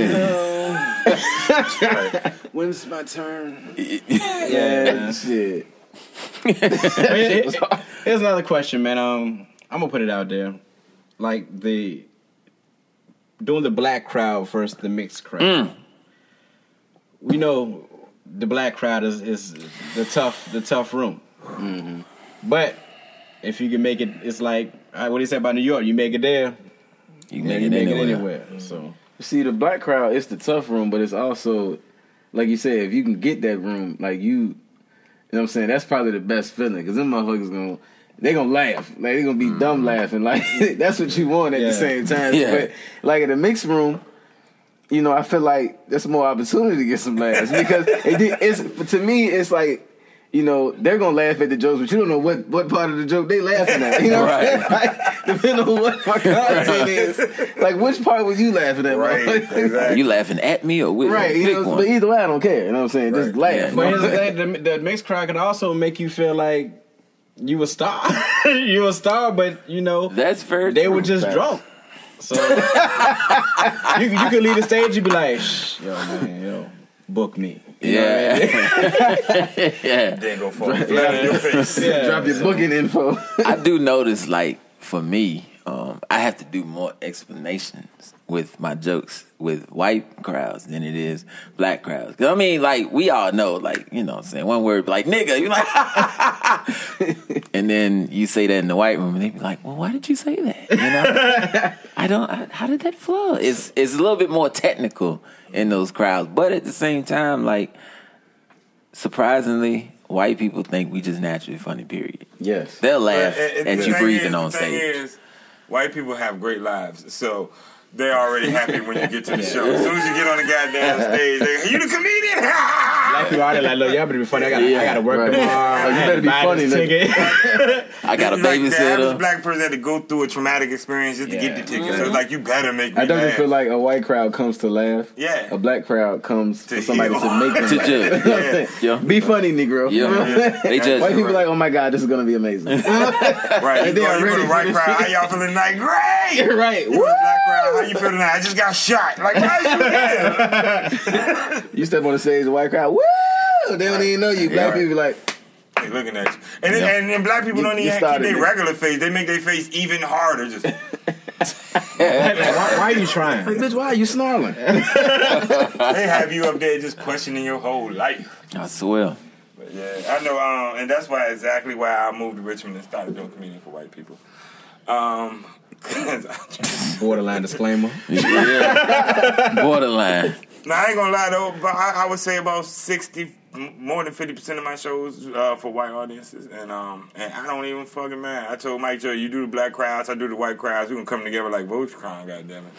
[SPEAKER 2] when's my turn?
[SPEAKER 4] Yeah, shit.
[SPEAKER 2] Here's another question, man. I'm gonna put it out there, like doing the black crowd versus the mixed crowd. We know the black crowd is the tough room, but if you can make it, it's like what do you say about New York? You make it there,
[SPEAKER 3] You can make it
[SPEAKER 2] anywhere. So.
[SPEAKER 4] See, the black crowd, it's the tough room, but it's also, like you said, if you can get that room, like you know what I'm saying, that's probably the best feeling, because them motherfuckers they gonna laugh. Like, they gonna be dumb laughing. Like, that's what you want at the same time.
[SPEAKER 3] Yeah.
[SPEAKER 4] But, like, in the mixed room, you know, I feel like there's more opportunity to get some laughs, because to me, it's like, you know, they're gonna laugh at the jokes, but you don't know what part of the joke they laughing at. You know what I'm saying? Like, depending on what my content is, like, which part was you laughing at?
[SPEAKER 5] Right, exactly.
[SPEAKER 3] Are you laughing at me or with me?
[SPEAKER 4] Right, you know, but either way, I don't care. You know what I'm saying? Just laugh.
[SPEAKER 3] Yeah.
[SPEAKER 2] But here's the thing, the mixed crowd can also make you feel like you a star. You a star, but you know
[SPEAKER 3] That's very
[SPEAKER 2] they
[SPEAKER 3] true.
[SPEAKER 2] were just drunk. So you could leave the stage, you be like, shh, yo, book me. You know what I mean?
[SPEAKER 3] Yeah.
[SPEAKER 5] Then go fall flat in your face.
[SPEAKER 2] Yeah.
[SPEAKER 4] Drop your booking info.
[SPEAKER 3] I do notice, like, for me, I have to do more explanations with my jokes with white crowds than it is black crowds. 'Cause I mean, like, we all know, like, you know what I'm saying, one word, like, nigga, you're like, and then you say that in the white room, and they be like, well, why did you say that? You know? How did that flow? It's a little bit more technical in those crowds, but at the same time, like, surprisingly, white people think we just naturally funny, period.
[SPEAKER 4] Yes.
[SPEAKER 3] They'll laugh
[SPEAKER 5] And
[SPEAKER 3] at
[SPEAKER 5] the
[SPEAKER 3] you
[SPEAKER 5] thing
[SPEAKER 3] breathing
[SPEAKER 5] is,
[SPEAKER 3] on
[SPEAKER 5] the thing
[SPEAKER 3] stage.
[SPEAKER 5] is, white people have great lives, so they're already happy when you get to the show. As soon as you get on the goddamn stage, they're, you the comedian?
[SPEAKER 2] Black people out there like, look, y'all better be funny. I gotta work
[SPEAKER 4] right.
[SPEAKER 2] tomorrow.
[SPEAKER 4] You better be
[SPEAKER 2] Buy
[SPEAKER 4] funny,
[SPEAKER 2] this ticket.
[SPEAKER 3] I got a
[SPEAKER 5] Like, the average
[SPEAKER 3] babysitter.
[SPEAKER 5] black person had to go through a traumatic experience just to get the ticket. So it's like, you better make me
[SPEAKER 4] I don't
[SPEAKER 5] laugh.
[SPEAKER 4] feel like a white crowd comes to laugh.
[SPEAKER 5] Yeah.
[SPEAKER 4] A black crowd comes
[SPEAKER 5] To
[SPEAKER 4] for somebody
[SPEAKER 5] heal.
[SPEAKER 4] to make them
[SPEAKER 3] To
[SPEAKER 4] laugh.
[SPEAKER 3] judge.
[SPEAKER 4] You know what I'm saying?
[SPEAKER 3] Yeah.
[SPEAKER 4] Be funny, Negro.
[SPEAKER 3] Yeah.
[SPEAKER 4] You know what I'm saying?
[SPEAKER 3] They judge
[SPEAKER 4] White
[SPEAKER 3] you,
[SPEAKER 4] people
[SPEAKER 3] right.
[SPEAKER 4] like, oh my God, this is gonna be amazing.
[SPEAKER 5] Right,
[SPEAKER 4] And they are
[SPEAKER 5] you go to
[SPEAKER 4] ready
[SPEAKER 5] the
[SPEAKER 4] for
[SPEAKER 5] white
[SPEAKER 4] this
[SPEAKER 5] crowd.
[SPEAKER 4] shit.
[SPEAKER 5] How y'all feeling tonight? Great.
[SPEAKER 4] Right.
[SPEAKER 5] You go to the black crowd. How you feel tonight? I just got shot. Like, why you here?
[SPEAKER 4] You step on the stage, the white crowd, woo! They don't even know you. Black
[SPEAKER 5] Right.
[SPEAKER 4] people be like,
[SPEAKER 5] They looking at you. And then black people don't even keep their regular face. They make their face even harder. Just
[SPEAKER 2] why are you trying?
[SPEAKER 4] Like, bitch, why are you snarling?
[SPEAKER 5] they have you up there just questioning your whole life.
[SPEAKER 3] I swear.
[SPEAKER 5] But yeah, I know, and that's exactly why I moved to Richmond and started doing comedy for white people.
[SPEAKER 2] Borderline disclaimer.
[SPEAKER 3] Yeah. Borderline.
[SPEAKER 5] Now, I ain't gonna lie though, but I would say about 60, more than 50% of my shows for white audiences, and I don't even fucking mind. I told Mike Joe, you do the black crowds, I do the white crowds. We can come together like Voltron, goddammit.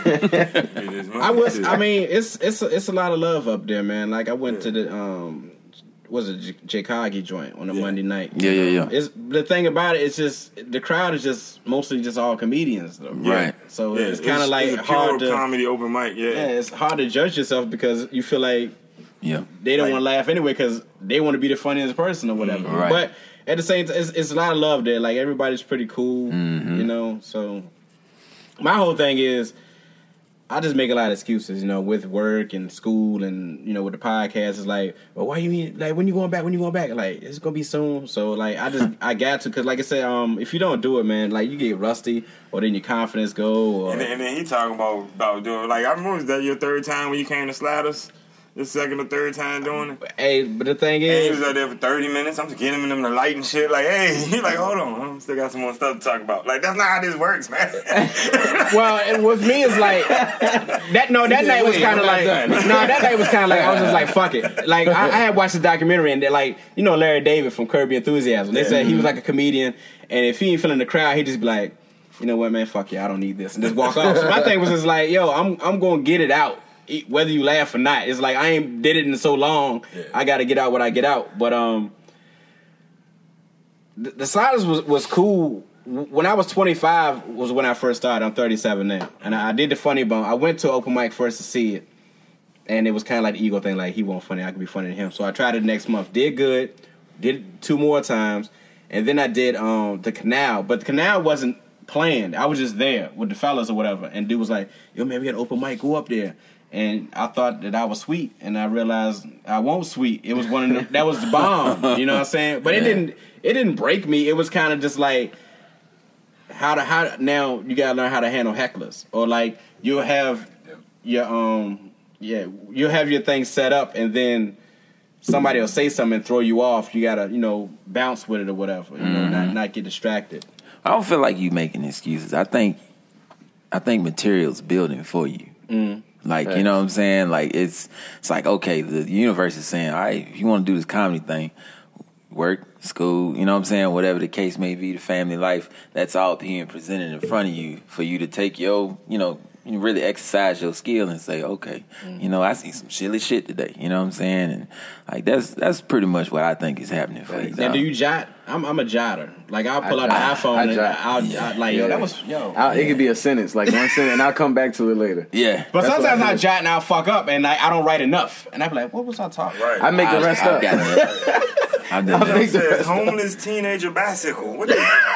[SPEAKER 2] I mean, it's a lot of love up there, man. Like I went to the was it Chicago joint on a Monday night?
[SPEAKER 3] Yeah.
[SPEAKER 2] It's the thing about it. It's just the crowd is just mostly just all comedians, though.
[SPEAKER 3] Right.
[SPEAKER 2] So it's kind of like
[SPEAKER 5] it's a
[SPEAKER 2] hard
[SPEAKER 5] pure
[SPEAKER 2] to
[SPEAKER 5] comedy open mic. Yeah,
[SPEAKER 2] it's hard to judge yourself because you feel like they don't want to laugh anyway because they want to be the funniest person or whatever.
[SPEAKER 3] Right.
[SPEAKER 2] But at the same time, it's a lot of love there. Like everybody's pretty cool, you know. So my whole thing is, I just make a lot of excuses, you know, with work and school and, you know, with the podcast. It's like, well, why you mean, like, when you going back? Like, it's going to be soon. So, like, I got to, because, like I said, if you don't do it, man, like, you get rusty or then your confidence go. Or,
[SPEAKER 5] and then he talking about doing, like, I remember, was that your third time when you came to Slatters? The second or third time doing it?
[SPEAKER 2] Hey, but the thing is...
[SPEAKER 5] And he was out there for 30 minutes. I'm just getting him the light and shit. Like, hey, he like, hold on. I still got some more stuff to talk about. Like, that's not how this works, man.
[SPEAKER 2] Well, and with me, it's like... That night was kind of like... that night was kind of like, I was just like, fuck it. Like, I had watched the documentary, and they're like, you know Larry David from Curb Your Enthusiasm. They said he was like a comedian, and if he ain't feeling the crowd, he'd just be like, you know what, man, fuck yeah, I don't need this, and just walk off. So my thing was just like, yo, I'm going to get it out. Whether you laugh or not, it's like I ain't did it in so long. Yeah. I got to get out what I get out. But the Sliders was cool. When I was 25 was when I first started. I'm 37 now, and I did the Funny Bone. I went to open mic first to see it, and it was kind of like the ego thing. Like he wasn't funny, I could be funnier than him. So I tried it next month. Did good. Did it 2 more times, and then I did the Canal. But the Canal wasn't planned. I was just there with the fellas or whatever, and dude was like, "Yo, man, we got an open mic. Go up there." And I thought that I was sweet, and I realized I wasn't sweet. It was one of the, that was the bomb, you know what I'm saying? But it didn't break me. It was kind of just like how now you gotta learn how to handle hecklers, or like you'll have your you'll have your thing set up, and then somebody will say something and throw you off. You gotta bounce with it or whatever, you know, not get distracted.
[SPEAKER 3] I don't feel like you making excuses. I think material's building for you. Like, you know what I'm saying? Like, it's like, okay, the universe is saying, all right, if you want to do this comedy thing, work, school, you know what I'm saying? Whatever the case may be, the family life, that's all being presented in front of you for you to take your, you really exercise your skill and say, okay, I see some silly shit today. You know what I'm saying? And like that's pretty much what I think is happening for you.
[SPEAKER 2] Now, do you jot? I'm a jotter. Like I'll pull out the iPhone and I'll like, yo, that was
[SPEAKER 4] It could be a sentence, like one sentence, and I'll come back to it later.
[SPEAKER 3] Yeah,
[SPEAKER 2] but that's sometimes I jot and I'll fuck up and I don't write enough, and I be like, what was I talking?
[SPEAKER 5] Right.
[SPEAKER 4] I make the rest up.
[SPEAKER 5] I said homeless teenager bicycle. What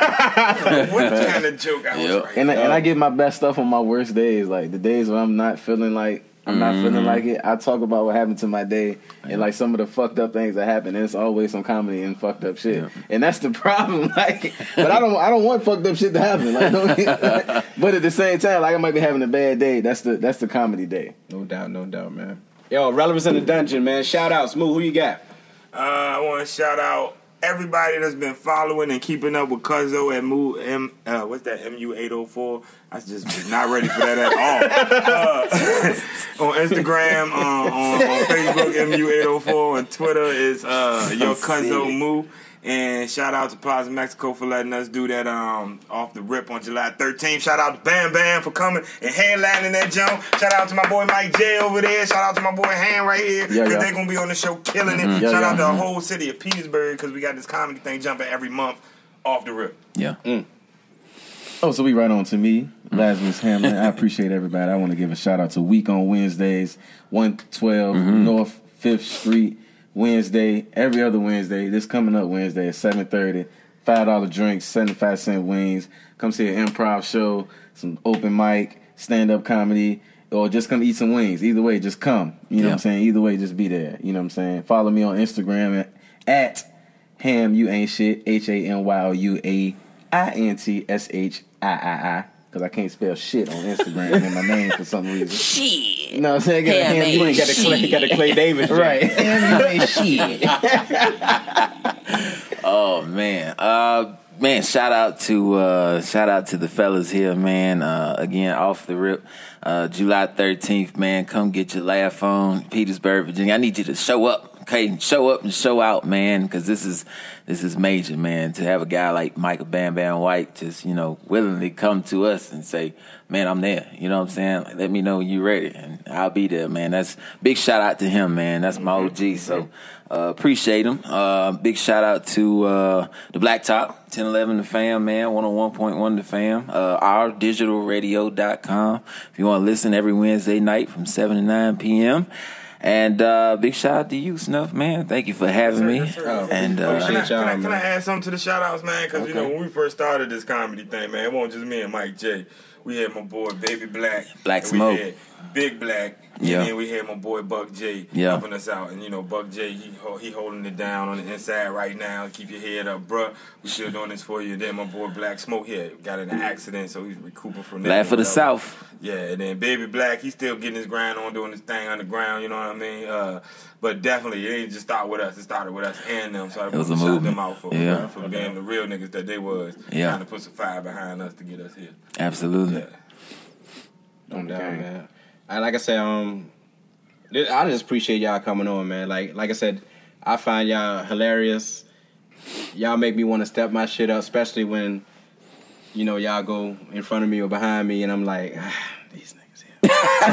[SPEAKER 5] kind of joke I was writing?
[SPEAKER 4] And I get my best stuff on my worst days, like the days when I'm not feeling like it. I talk about what happened to my day and like some of the fucked up things that happen. And it's always some comedy and fucked up shit, and that's the problem. Like, but I don't want fucked up shit to happen. Like, but at the same time, like I might be having a bad day. That's the comedy day.
[SPEAKER 2] No doubt, man. Yo, Relevance in the Dungeon, man. Shout out, Smooth. Who you got?
[SPEAKER 5] I want to shout out everybody that's been following and keeping up with Cuzzo at what's that, MU804? I just was not ready for that at all. On Instagram, on Facebook, MU804, on Twitter is Yo Cuzzo Moo. And shout out to Plaza Mexico for letting us do that off the rip on July 13th. Shout out to Bam Bam for coming and headlining that jump. Shout out to my boy Mike J over there. Shout out to my boy Han right here because they're going to be on the show killing it. Shout out to the whole city of Petersburg because we got this comedy thing jumping every month off the rip.
[SPEAKER 3] Yeah.
[SPEAKER 4] Oh, so we right on to me, Lazarus Hamlin. I appreciate everybody. I want to give a shout out to Week on Wednesdays, 112 North 5th Street. Wednesday, every other Wednesday. This coming up Wednesday at 7:30. $5 drinks, 75-cent wings. Come see an improv show, some open mic, stand-up comedy, or just come eat some wings. Either way, just come. You know what I'm saying? Either way, just be there. You know what I'm saying? Follow me on Instagram at Ham, you ain't shit. HAMYOUAINTSHIII. Because I can't spell shit on Instagram in my name for some reason.
[SPEAKER 1] Shit.
[SPEAKER 4] You know what I'm saying?
[SPEAKER 1] Ham
[SPEAKER 2] You ain't got the Clay Davis.
[SPEAKER 4] Right. Ham, you ain't shit.
[SPEAKER 3] Oh man, man! Shout out to the fellas here, man. Again, off the rip, July 13th, man. Come get your laugh on, Petersburg, Virginia. I need you to show up. Okay, show up and show out, man, because this is major, man. To have a guy like Michael Bam Bam White just, willingly come to us and say, man, I'm there. You know what I'm saying? Like, let me know when you're ready, and I'll be there, man. That's big shout out to him, man. That's my OG, so appreciate him. Big shout out to the Blacktop, 1011 The Fam, man, 101.1 The Fam, ourdigitalradio.com. If you want to listen every Wednesday night from 7 to 9 p.m., and big shout out to you, Snuff, man. Thank you for having me. And
[SPEAKER 5] can I add something to the shout outs, man? Because when we first started this comedy thing, man, it wasn't just me and Mike J. We had my boy Baby Black,
[SPEAKER 3] Black Smoke,
[SPEAKER 5] we had Big Black, and then we had my boy Buck J helping us out. And Buck J, he holding it down on the inside right now. Keep your head up, bruh. We still doing this for you. Then my boy Black Smoke here got in an accident, so he's recouping from that.
[SPEAKER 3] Laugh for the South.
[SPEAKER 5] Yeah, and then Baby Black, he's still getting his grind on, doing his thing underground. You know what I mean? But definitely, it didn't just start with us. It started with us and them. So I
[SPEAKER 3] it was a
[SPEAKER 5] shout
[SPEAKER 3] movement.
[SPEAKER 5] them out for being the real niggas that they was. Trying to put some fire behind us to get us here.
[SPEAKER 3] Absolutely.
[SPEAKER 5] Yeah.
[SPEAKER 2] No doubt, man. Like I said, I just appreciate y'all coming on, man. Like I said, I find y'all hilarious. Y'all make me want to step my shit up, especially when, y'all go in front of me or behind me, and I'm like, these niggas here.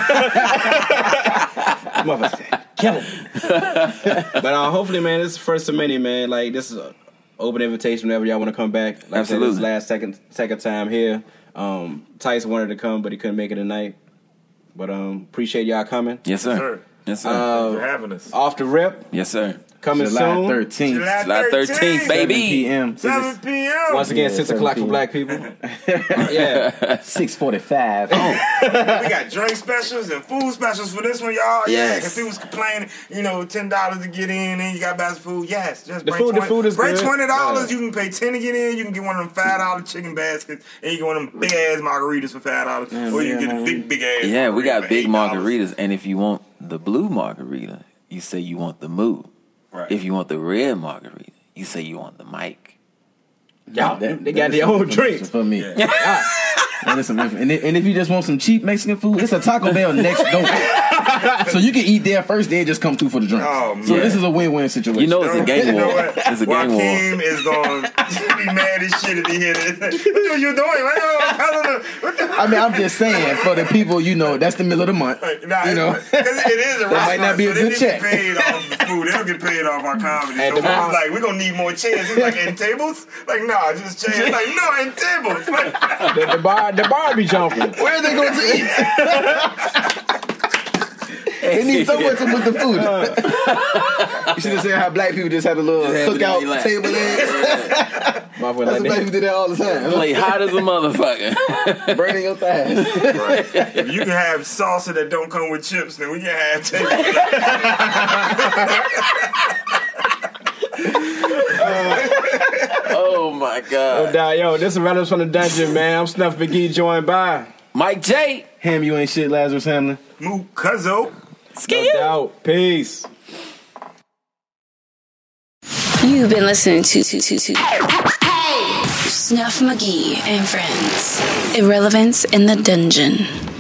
[SPEAKER 2] Motherfucker, kill him. But hopefully, man, this is the first of many, man. Like, this is an open invitation whenever y'all want to come back. Like
[SPEAKER 3] Absolutely.
[SPEAKER 2] I said, this is second time here. Tyson wanted to come, but he couldn't make it tonight. But appreciate y'all coming.
[SPEAKER 3] Yes, sir. Yes, sir.
[SPEAKER 5] Thanks for having us.
[SPEAKER 2] Off the rip.
[SPEAKER 3] Yes, sir.
[SPEAKER 2] Coming
[SPEAKER 4] July
[SPEAKER 2] soon.
[SPEAKER 4] 13th.
[SPEAKER 3] July 13th, baby.
[SPEAKER 4] 7 p.m.
[SPEAKER 5] 7 p.m.
[SPEAKER 2] Once again, 6 o'clock for
[SPEAKER 4] p.m.
[SPEAKER 2] black people. Yeah.
[SPEAKER 4] 6:45.
[SPEAKER 5] We got drink specials and food specials for this one, y'all.
[SPEAKER 3] Yes.
[SPEAKER 5] Yeah, if people's complaining, $10 to get in and you got best food. Yes, just
[SPEAKER 2] The
[SPEAKER 5] bring
[SPEAKER 2] food- the food is
[SPEAKER 5] bring
[SPEAKER 2] good.
[SPEAKER 5] $20.
[SPEAKER 2] Yeah.
[SPEAKER 5] You can pay $10 to get in. You can get one of them $5 chicken baskets, and you get one of them big ass margaritas for $5. Or you can get a big ass.
[SPEAKER 3] Yeah, we got big
[SPEAKER 5] $8.
[SPEAKER 3] margaritas, and if you want the blue margarita, you say you want the Moo.
[SPEAKER 5] Right.
[SPEAKER 3] If you want the red margarita, you say you want the Mike.
[SPEAKER 2] Y'all, they got their own drinks.
[SPEAKER 4] For me.
[SPEAKER 5] Yeah.
[SPEAKER 4] And if you just want some cheap Mexican food, it's a Taco Bell next door. So you can eat there first, then just come through for the drinks.
[SPEAKER 5] Oh, man.
[SPEAKER 4] So this is a win-win situation.
[SPEAKER 3] You know it's a game
[SPEAKER 5] You know
[SPEAKER 3] war.
[SPEAKER 5] what?
[SPEAKER 3] It's a game war.
[SPEAKER 5] Joaquin is going to be mad as shit if he hear this. What you doing? What the
[SPEAKER 4] I mean, I'm just saying, for the people, that's the middle of the month.
[SPEAKER 5] Nah,
[SPEAKER 4] Because
[SPEAKER 5] it is a restaurant,
[SPEAKER 4] might not be a
[SPEAKER 5] so
[SPEAKER 4] good
[SPEAKER 5] they
[SPEAKER 4] check.
[SPEAKER 5] Get paid off the food. They don't get paid off our comedy.
[SPEAKER 2] And
[SPEAKER 5] So
[SPEAKER 2] the bar-
[SPEAKER 5] it's like, we're going to need more chairs. It's like, and tables? Like, nah, just chairs. Like, no, and tables.
[SPEAKER 2] The bar be jumping.
[SPEAKER 4] Where are they going to eat? They need somewhere to put the food. You should have seen how black people just had a little cookout table in. That's what black people do that all the time.
[SPEAKER 3] Play hot as a motherfucker.
[SPEAKER 4] Burning your thighs.
[SPEAKER 5] Right. If you can have salsa that don't come with chips, then we can have tables.
[SPEAKER 3] Oh my God.
[SPEAKER 2] Yo, this is Reynolds from the Dungeon, man. I'm Snuff McGee, joined by
[SPEAKER 3] Mike J.
[SPEAKER 4] Ham, you ain't shit, Lazarus Hamlin.
[SPEAKER 5] Moo Cuzzo.
[SPEAKER 2] No Doubt. Peace.
[SPEAKER 1] You've been listening to Snuff McGee and Friends. Irrelevance in the Dungeon.